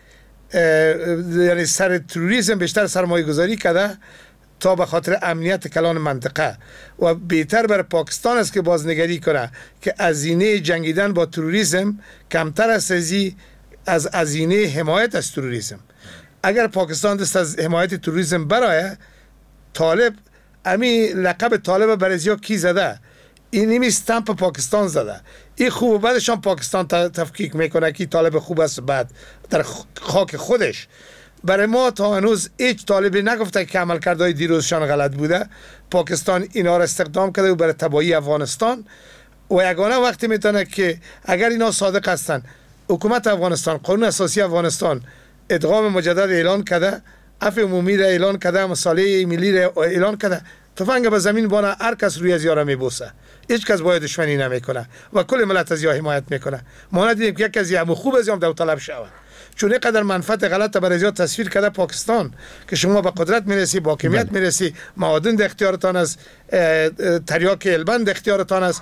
یعنی سر تروریسم بیشتر سرمایه گذاری کرده تا به خاطر امنیت کلان منطقه و بهتر برای پاکستان است که بازنگری کنه که هزینه جنگیدن با تروریسم کمتر است از هزینه حمایت از تروریسم. اگر پاکستان دست از حمایت تروریسم برای طالب، امی لقب طالب برزیا کی زده؟ این نیمی استمپ پاکستان زده. این خوب و بعدشان پاکستان تفکیک میکنه که طالب خوب است بعد در خاک خودش. برای ما تا هنوز هیچ طالبی نگفته که عملکردهای دیروزشان غلط بوده. پاکستان اینا را استخدام کرده و برای تباهی افغانستان و یگانه وقتی میتونه که اگر اینا صادق هستن، حکومت افغانستان، قانون اساسی افغانستان ادغام مجدد اعلان کرده، عفو عمومی را اعلان کرده، مصالحه ملی را اعلان کرده، تفنگ به زمین بانه هر کس روی از یارا میبوسه، هیچ کس باید دشمنی نمیکنه و کل ملت از یا حمایت میکنه. ما ندیدیم که یک از یا خوب از یا داوطلب شود، چون اینقدر منفعت غلط برای زیاد تصویر کرده پاکستان که شما به قدرت میرسی، با حاکمیت میرسی، معادن در اختیارتان است، تریاک البند در اختیارتان است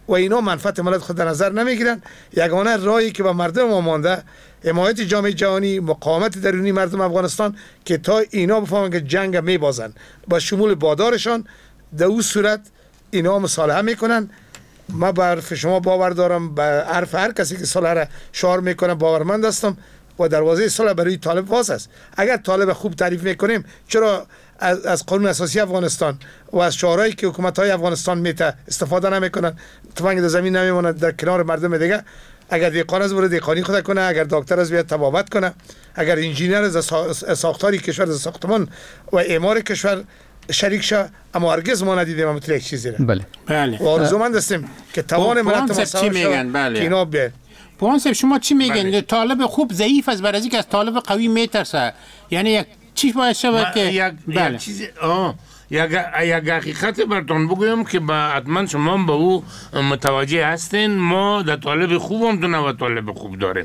و اینا منفعت ملت خود در نظر نمیگیرن. یگانه راهی که به مردم ما مانده حمایت جامعه جهانی، مقاومت درونی مردم افغانستان که تا اینا بفهمن که جنگ میبازن با شمول بادارشان، در اون صورت اینا مصالحه میکنن. ما به حرف شما باور دارم، به حرف هر کسی که صلح را شعار میکنه باورمند هستم و دروازه صلح برای طالب باز است. اگر طالب خوب تعریف میکنیم، چرا از قانون اساسی افغانستان و از شعارهایی که حکومت‌های افغانستان میته استفاده نمیکنن؟ تفنگ در زمین نمیمونه در کنار مردم دیگه. اگر دیقان از بره دیقانی خود کنه، اگر دکتر از بیاد تبابت کنه، اگر انجینیر از ساختاری کشور، از ساختمان و اعمار کشور شریک شه، اما هرگز ما ندیدیم مثل یک چیزی را. بله و آرزومند هستیم که توان ملت مساوی شه که اینا بیاد. پوان صاحب شما چی میگن؟ طالب خوب ضعیف از برای که از طالب قوی میترسه، یعنی یک چی باید شود که یک چیز یک حقیقت براتون بگویم که حتما شما به او متوجه هستین. ما در طالب خوب هم دونه و طالب خوب داریم.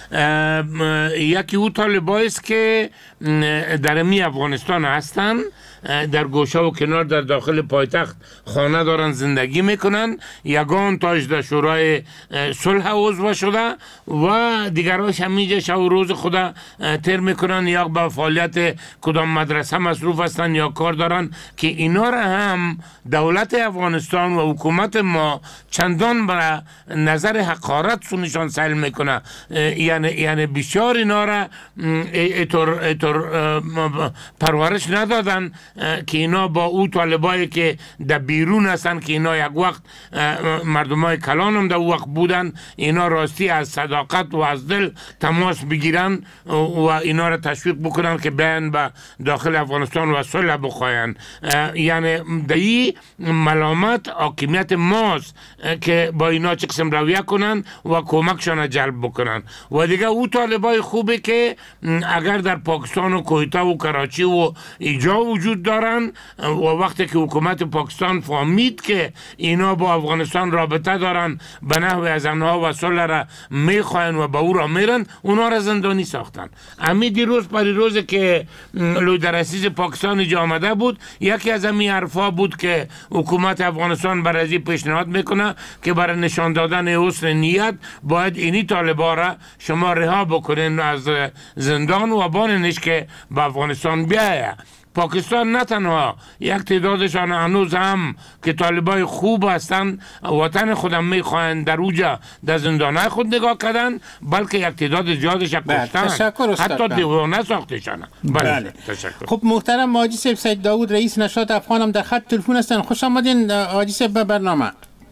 یکی او طالبایی است که در امی افغانستان هستن، در گوشه و کنار در داخل پایتخت خانه دارن، زندگی میکنن. یگان تاش در شورای صلح عضو شده و دیگراش همینجا شب و روز خدا تر میکنن، یا به فعالیت کدام مدرسه مصروف هستن یا کار دارن، که اینا را هم دولت افغانستان و حکومت ما چندان برای نظر حقارت سونشان سیل میکنه. یعنی بسیار اینا را ایطور پرورش ندادن که اینا با او طالبایی که در بیرون هستن، که اینا یک وقت مردمای کلان هم در وقت بودن، اینا راستی از صداقت و از دل تماس بگیرن و اینا را تشویق بکنن که بیان به داخل افغانستان و صلح بخواین. یعنی دایی ملامت حاکمیت ماست که با اینا چه قسم رویه کنن و کمکشان جلب بکنن. و دیگه او طالبای خوبه که اگر در پاکستان و کویته و کراچی و ایجا وجود دارن و وقتی که حکومت پاکستان فهمید که اینا با افغانستان رابطه دارن، به نحو از آنها و صلح را میخواین و با او را میرن، اونا را زندانی ساختن. امی دیروز پریروز که لوی در عزیز پاکستان اینجا آمده بود، یکی از امی حرفا بود که حکومت افغانستان بر ازی پیشنهاد میکنه که برای نشان دادن حسن نیت باید اینی طالبا را شما رها بکنین از زندان و باننش که به افغانستان بیایه. پاکستان نه تنها یک تعدادشان هنوز هم که طالبای خوب هستن، وطن خودم میخواین در اوجا در زندانه خود نگاه کردن، بلکه یک تعداد زیادش کشتن، حتی دیوانه ساختشان. بله تشکر. خب محترم حاجی صاحب، سید داود رئیس نشاط افغان هم در خط تلفن هستن. خوش آمدین حاجی صاحب به برنامه.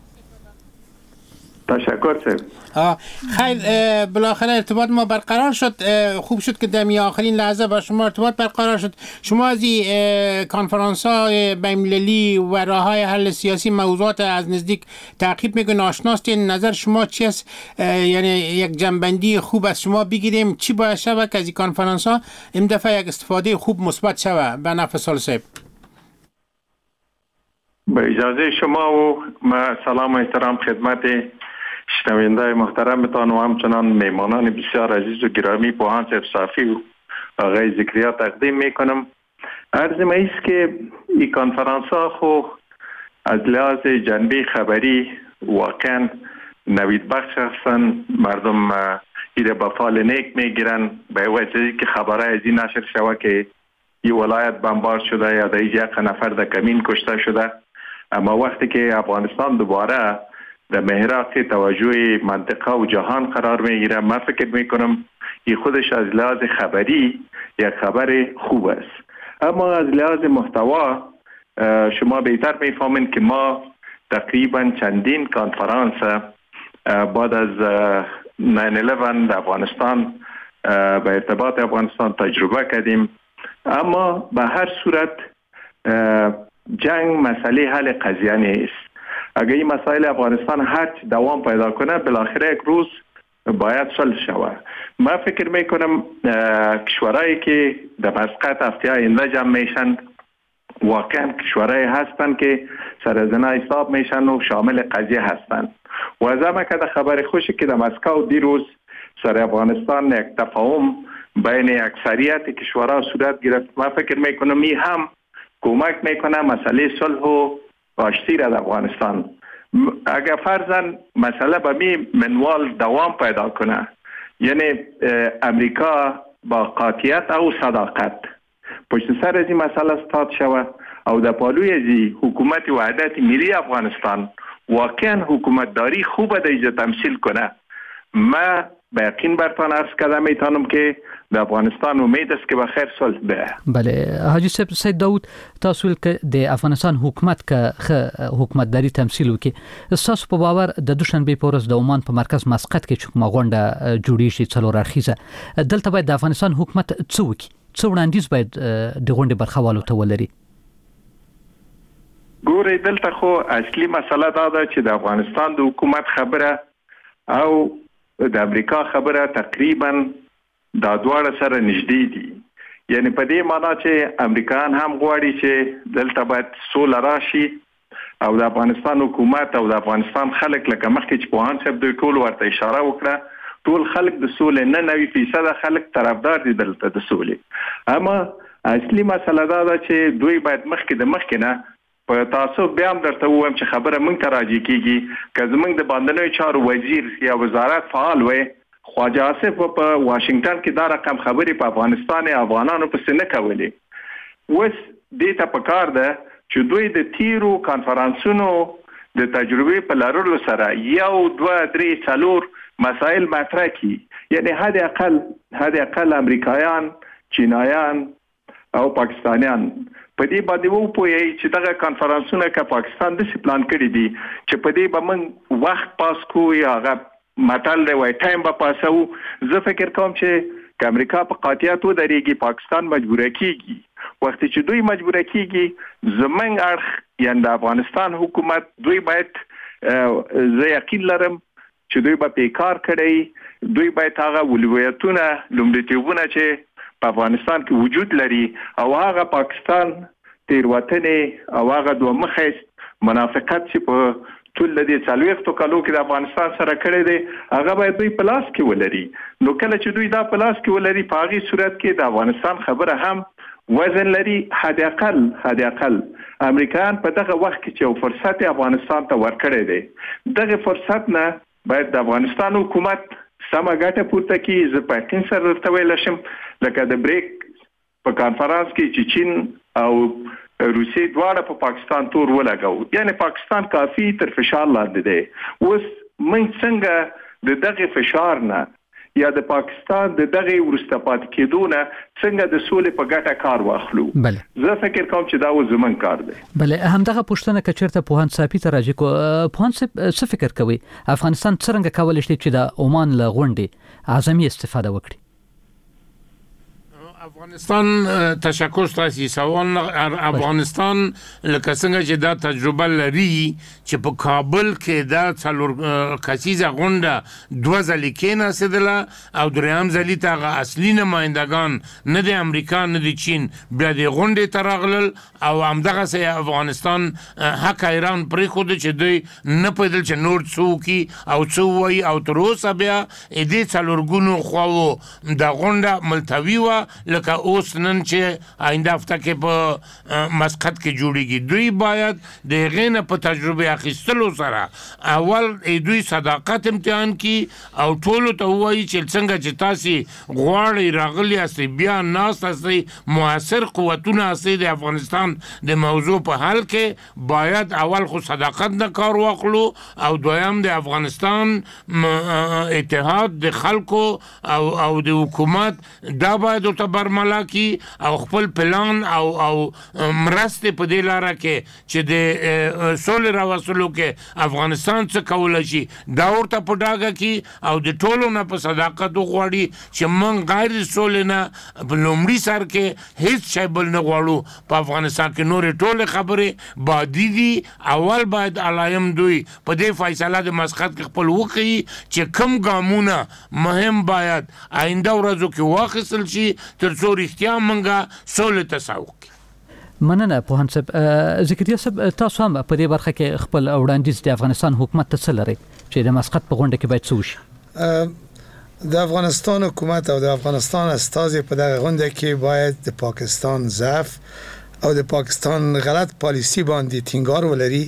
تشکر صاحب. خیر، بالاخره ارتباط ما برقرار شد. خوب شد که در آخرین لحظه با شما ارتباط برقرار شد. شما از این کنفرانس های بین‌المللی و راه های حل سیاسی موضوعات از نزدیک تعقیب میکنین، آشناستین. نظر شما چی است؟ یعنی یک جنبندی خوب از شما بگیریم، چی باید شود که از این کنفرانس ها این دفعه یک استفاده خوب مثبت شود به نفع سال صاحب؟ با اجازه شما و ما سلام و احترام خدمت شنونده محترمتان و همچنان میمانان بسیار عزیز و گرامی پوهان صاحب صافی و آقای ذکریا تقدیم میکنم. عرض ما ایست که این کنفرانس ها خو از لحاظ جنبه خبری واقعا نوید بخش هستن. مردم ایره با فال نیک میگیرن به وجهی که خبره از این نشر شوه که این ولایت بمبار شده یا در اینجا یک نفر در کمین کشته شده. اما وقتی که افغانستان دوباره در محراق توجه منطقه و جهان قرار میگیره، من فکر میکنم این خودش از لحاظ خبری یک خبر خوب است. اما از لحاظ محتوا شما بهتر میفهمین که ما تقریبا چندین کنفرانس بعد از 9/11 در افغانستان به ارتباط افغانستان تجربه کردیم. اما به هر صورت جنگ مسئله حل قضیه نیست. اگر این مسائل افغانستان هرچی دوام پیدا کنه، بالاخره یک روز باید صلح شود. من فکر میکنم کشورهایی که در مسقط هفته آینده جمع میشن واقعا کشورهایی هستن که سرزنه حساب میشن و شامل قضیه هستن. و از همه که خبر خوشی که در مسکو دیروز سر افغانستان یک تفاهم بین اکثریت کشورها صورت گرفت. من فکر میکنم این هم کمک میکنه مسئله صلح و آشتی را در افغانستان اگر فرضاً مسئله به می منوال دوام پیدا کنه، یعنی امریکا با قاطعیت او صداقت پشت سر از این مسئله استاد شوه او در پالوی از حکومت وحدت ملی افغانستان واقعا حکومت داری خوب در اینجا تمثیل کنه، ما به یقین برتان عرض کرده میتونم که د افغانستان امید است که به خیر صلح ده. بله حاجی سید داود، تاسو ویل که د افغانستان حکومت که حکومت داری تمثیل وکي، تاسو په باور د دوشنبه په ورځ د عمان په مرکز مسقط کې چې کومه غونډه جوړیږي څلور اړخیزه، دلته باید د افغانستان حکومت څه وکړي؟ څه وړاندیز باید د غونډې برخوالو ته ولري؟ ګورئ دلته خو اصلي مسله دا ده چې د افغانستان د حکومت خبره او د امریکا خبره تقریبا دا دواړه سره نږدې دي. یعنی په دې معنی چې امریکایان هم غواړي چې دلته باید سوله راشي او د افغانستان حکومت او د افغانستان خلک لکه مخکې چې پوهان صاحب دوی ټول ورته اشاره وکړه، ټول خلک د سولې 99% خلک طرفدار دي دلته د سولې. اما اصلي مسله دا ده چې دوی باید مخکې نه په تاسو بیا هم درته وایم چې خبره موږ ته راځي کیږي که زموږ د باندنیو چارو وزیر یا وزارت فعال وي، خواجه آصف په واشنگټن کې دا رقم خبرې په افغانستان افغانانو پسې نه کولې. اوس دې ته پکار ده چې دوی د تیرو کانفرانسونو د تجربې په لرلو سره 1 2 3 4 مسائل مطرح کړي، یعنی حد اقل امریکایان، چینایان او پاکستانیان په دې باندې وو پوهیږي چې دغه کانفرنسونه که پاکستان د پلان کړی دي چې په دې به موږ وخت پاس کوو یا هغه متل دی وای ټایم به پاسو. زه فکر کوم چې امریکا په قاطعیت ودرېږي، پاکستان مجبور کیږي. وخت چې دوی مجبور کیږي زمنګ اړخ یعنی د افغانستان حکومت دوی باید زه یقین لرم چې دوی به پیکار کړي، دوی باید هغه ولایتونه لومړیتوبونه چې په افغانستان کې وجود لري او هغه پاکستان تیروتنې او هغه دوه مخې منافقت چې په ټول د 40 کالو کې د افغانستان سره کړی دی هغه باید دوی په لاس کې ولري. نو کله چې دوی دا په لاس کې ولري په هغه صورت کې د افغانستان خبره هم وزن لري. حد اقل امریکایان په دغه وخت کې چې فرصت افغانستان ته ورکړی دی، دغه فرصت نه باید د افغانستان حکومت سمه ګټه پورته کړي. زه په یقین سره ورته ویلی شم لکه د بریک په کانفرنس کې چې چین او روسیې دواړه په پاکستان تور ولګاو، یعنی پاکستان کافي تر فشار لاندې دی. اوس موږ څنګه د دغه فشار نه یا د پاکستان د دغه ورسته پاتې کېدو نه څنګه د سولې په ګټه کار واخلو؟ زه فکر کوم چې دا زموږ کار دی. بله همدغه پوښتنه که چېرته پوهاند صافي ته راځي، پوهاند صاحب څه فکر کوي افغانستان څرنګه کولی شي چې د عمان له غونډې اعظمي استفاده وکړي؟ افغانستان تشکر ستاسو سوال. افغانستان لکه څنګه چې دا تجربه لري چې په کابل کې دا څلور کسیزه غونډه 2 ځلې کېناستله او دریم ځلې ته اصلي نمایندگان نه د امریکا نه د چین بیا د غونډې ته راغلل او همدغه سي افغانستان حق ایران پرېښود چې دوی نه پوهېدل چې نور څه وکړي او څه ووایي او تر اوسه بیا دې څلورګونو خواوو دا غونډه ملتوي وه لکه اوس نن چې آینده هفته کې په مسقط کې جوړیږي. دوی باید د هغې نه په تجربه اخیستلو سره اول دوی صداقت امتحان کی او ټولو ته ووایي چې څنګه چې تاسې غواړئ راغلي یاستئ بیا ناست یاستئ مؤثر قوتونه یاستئ د افغانستان د موضوع په حل کې باید اول خو صداقت نه کار واخلو او دویم د افغانستان اتحاد د خلکو او د حکومت دا باید ورته برملا کی او خپل پلان او مرستې په دې لاره کې چې د سولې راوستلو کې افغانستان څه کولی شي دا ورته په ډاګه کی او د ټولو نه په صداقت وغواړي چې موږ غیر سولې نه په لومړي سر کې هیڅ شی بل نه غواړو. په افغانستان کې نورې ټولې خبرې بادي دي. اول باید علایم دوی په دې فیصله د مسقط کې خپل وکړي چې کوم ګامونه مهم باید آینده ورځو کې واخیستل شي تر څو رښتیا موږ سولې ته سوق. مننه پوهاند صاحب. ذکریا صاحب تاسو هم په دې برخه کې خپل وړاندیز د افغانستان حکومت ته څه لري چې د مسقط په غونډه کې باید څه وشي؟ د افغانستان حکومت او د افغانستان استازي په دغه غونډه کې باید د پاکستان ضعف او د پاکستان غلط پالیسی باندې ټینګار ولري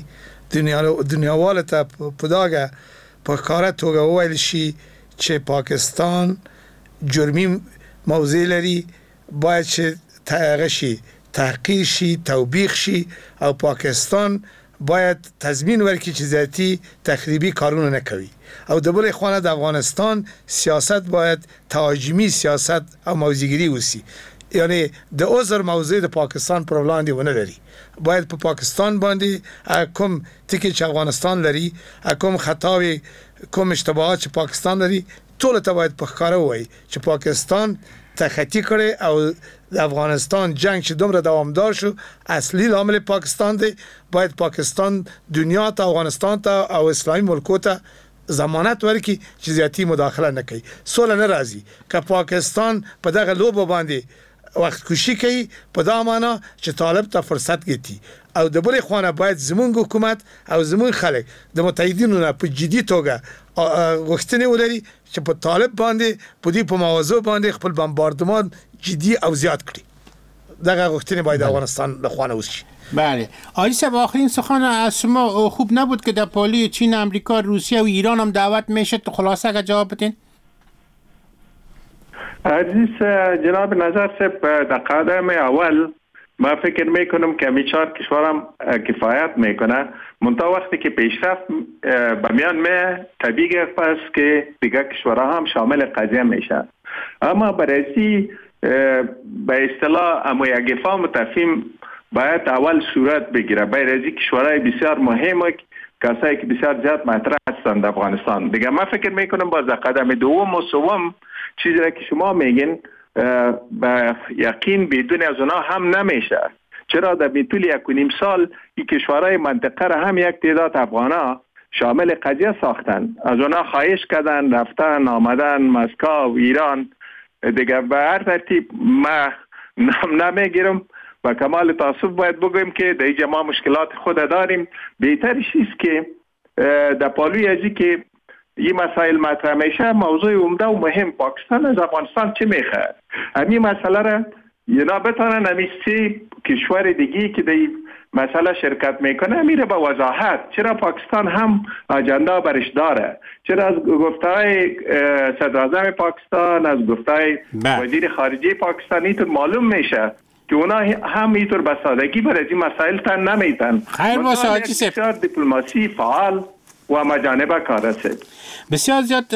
دنیاوال ته په داګه په کاره توګه وویل شي چې پاکستان جرمی موضوع لري، باید چې تحقیق شي، توبیخ شي او پاکستان باید تضمین ورکړي چې ذاتی تخریبی کارونه نکوي. او د بل خانه د افغانستان سیاست باید تهاجمی سیاست او موضوعګری وسی، یعنی د عذر موضوع د پاکستان پر وړاندې ونه لري. باید په پاکستان باندې کوم ټکی چې افغانستان لري، کوم خطاوي، کوم اشتباهات چې پاکستان لري، ټول ته باید په ښکاره وایي چې پاکستان تخطی کړي او د افغانستان جنگ چې دومره دوامدار شو اصلي عامل پاکستان دی. باید پاکستان دنیا ته، افغانستان ته او اسلامي ملکو ته ضمانت ورکړي چې زیاتی مداخله نه کوي، سوله نه راځي. که پاکستان په دغه لوبه باندې وخت کشي کوي، په دا معنا چې طالب ته فرصت ګټي. او د بل خانه باید زمونږ حکومت او زمونږ خلک د متحدینو نه په جدي توګه غوښتنې ولري چې په طالب باندې په دې په موضوع باندې خپل بمباردمان جدي او زیات کړي. دغه غوښتنې باید افغانستان له خانه وشي. بله. آقای صاحب، آخرین سخن از شما خوب نبود که در پالی چین، امریکا، روسیه و ایران هم دعوت میشه؟ تو خلاصه اگر جواب بدین. عزیز جناب نظر صاحب، در قدم اول ما فکر میکنم که همی 4 کشورم کفایت میکنه، منتها وقتی که پیشرفت به میان میه طبیعی است که دیگه کشورها هم شامل قضیه میشه. اما برای به اصطلاح اما یک فهم تفهیم باید اول صورت بگیره. برای کشورهای بسیار مهمه، کسایی که بسیار زیاد مطرح هستند در افغانستان. دیگه من فکر میکنم باز قدم دوم و سوم چیزی را که شما میگین به یقین بدون از اونا هم نمیشه. چرا در طول 1.5 سال این کشورهای منطقه را هم یک تعداد افغانا شامل قضیه ساختن، از اونا خواهش کردن، رفتن آمدن، مسکو و ایران. دیگه به هر ترتیب ما نام نمیگیرم و کمال تاسف باید بگویم که در اینجا ما مشکلات خود داریم. بهترش است که در پالوی ازی که این مسائل مطرح میشه، موضوع عمده و مهم پاکستان از افغانستان چه میخواد، همین مسئله را اینا بتانن همین 3 کشور دیگی که در مسئله شرکت میکنه میره به وضاحت. چرا پاکستان هم اجندا برش داره، چرا از گفتهای صدراعظم پاکستان، از گفتهای وزیر خارجه پاکستان اینطور معلوم میشه که اونا هم اینطور به سادگی بر از این مسائل تن نمیتن. خیر باشه حاجی صاحب. دیپلماسی فعال و مجانبه کار است. بسیار زیاد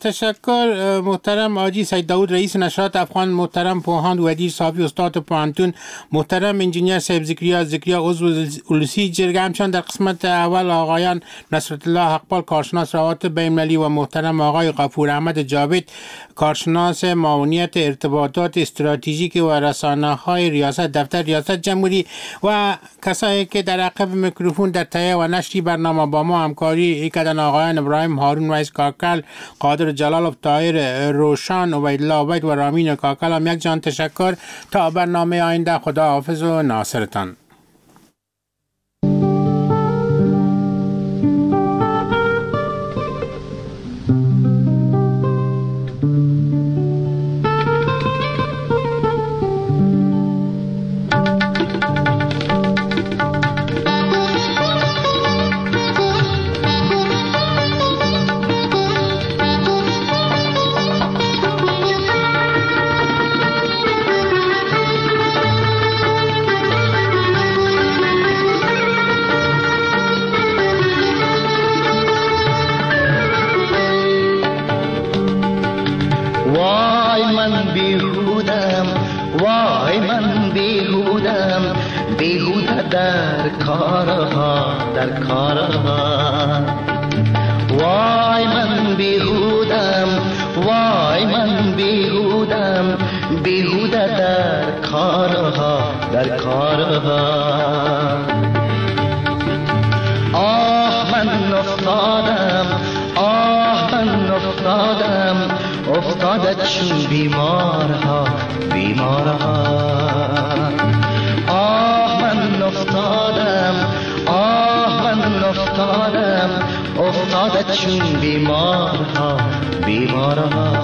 تشکر محترم حاجی سید داود رئیس نشریات افغان، محترم پوهاند ودیر صافی استاد پوهنتون، محترم انجینیر صاحب زکریا عضو اولسی جرگه، همچنان در قسمت اول آقایان نصرت الله حقپال کارشناس روابط بین‌المللی و محترم آقای غفور احمد جاوید کارشناس معاونیت ارتباطات استراتژیک و رسانه‌های ریاست دفتر ریاست جمهوری و کسایی که در عقب میکروفون در تهیه و نشر برنامه با ما همکاری کردن، آقایان ابراهیم هارون وایس کاکل، قادر جلالov، طاهر روشن، عبیدالله عبید و رامین کاکل هم یک جان تشکر. تا برنامه آینده خدا حافظ و ناصرتان. در کارها وای من بیهودم، وای من بیهودم، بیهوده در کارها آه من افتادم، آه من افتادم، افتاده چون بیمارها افتادم، آه من افتادم، افتاده چون بیمارها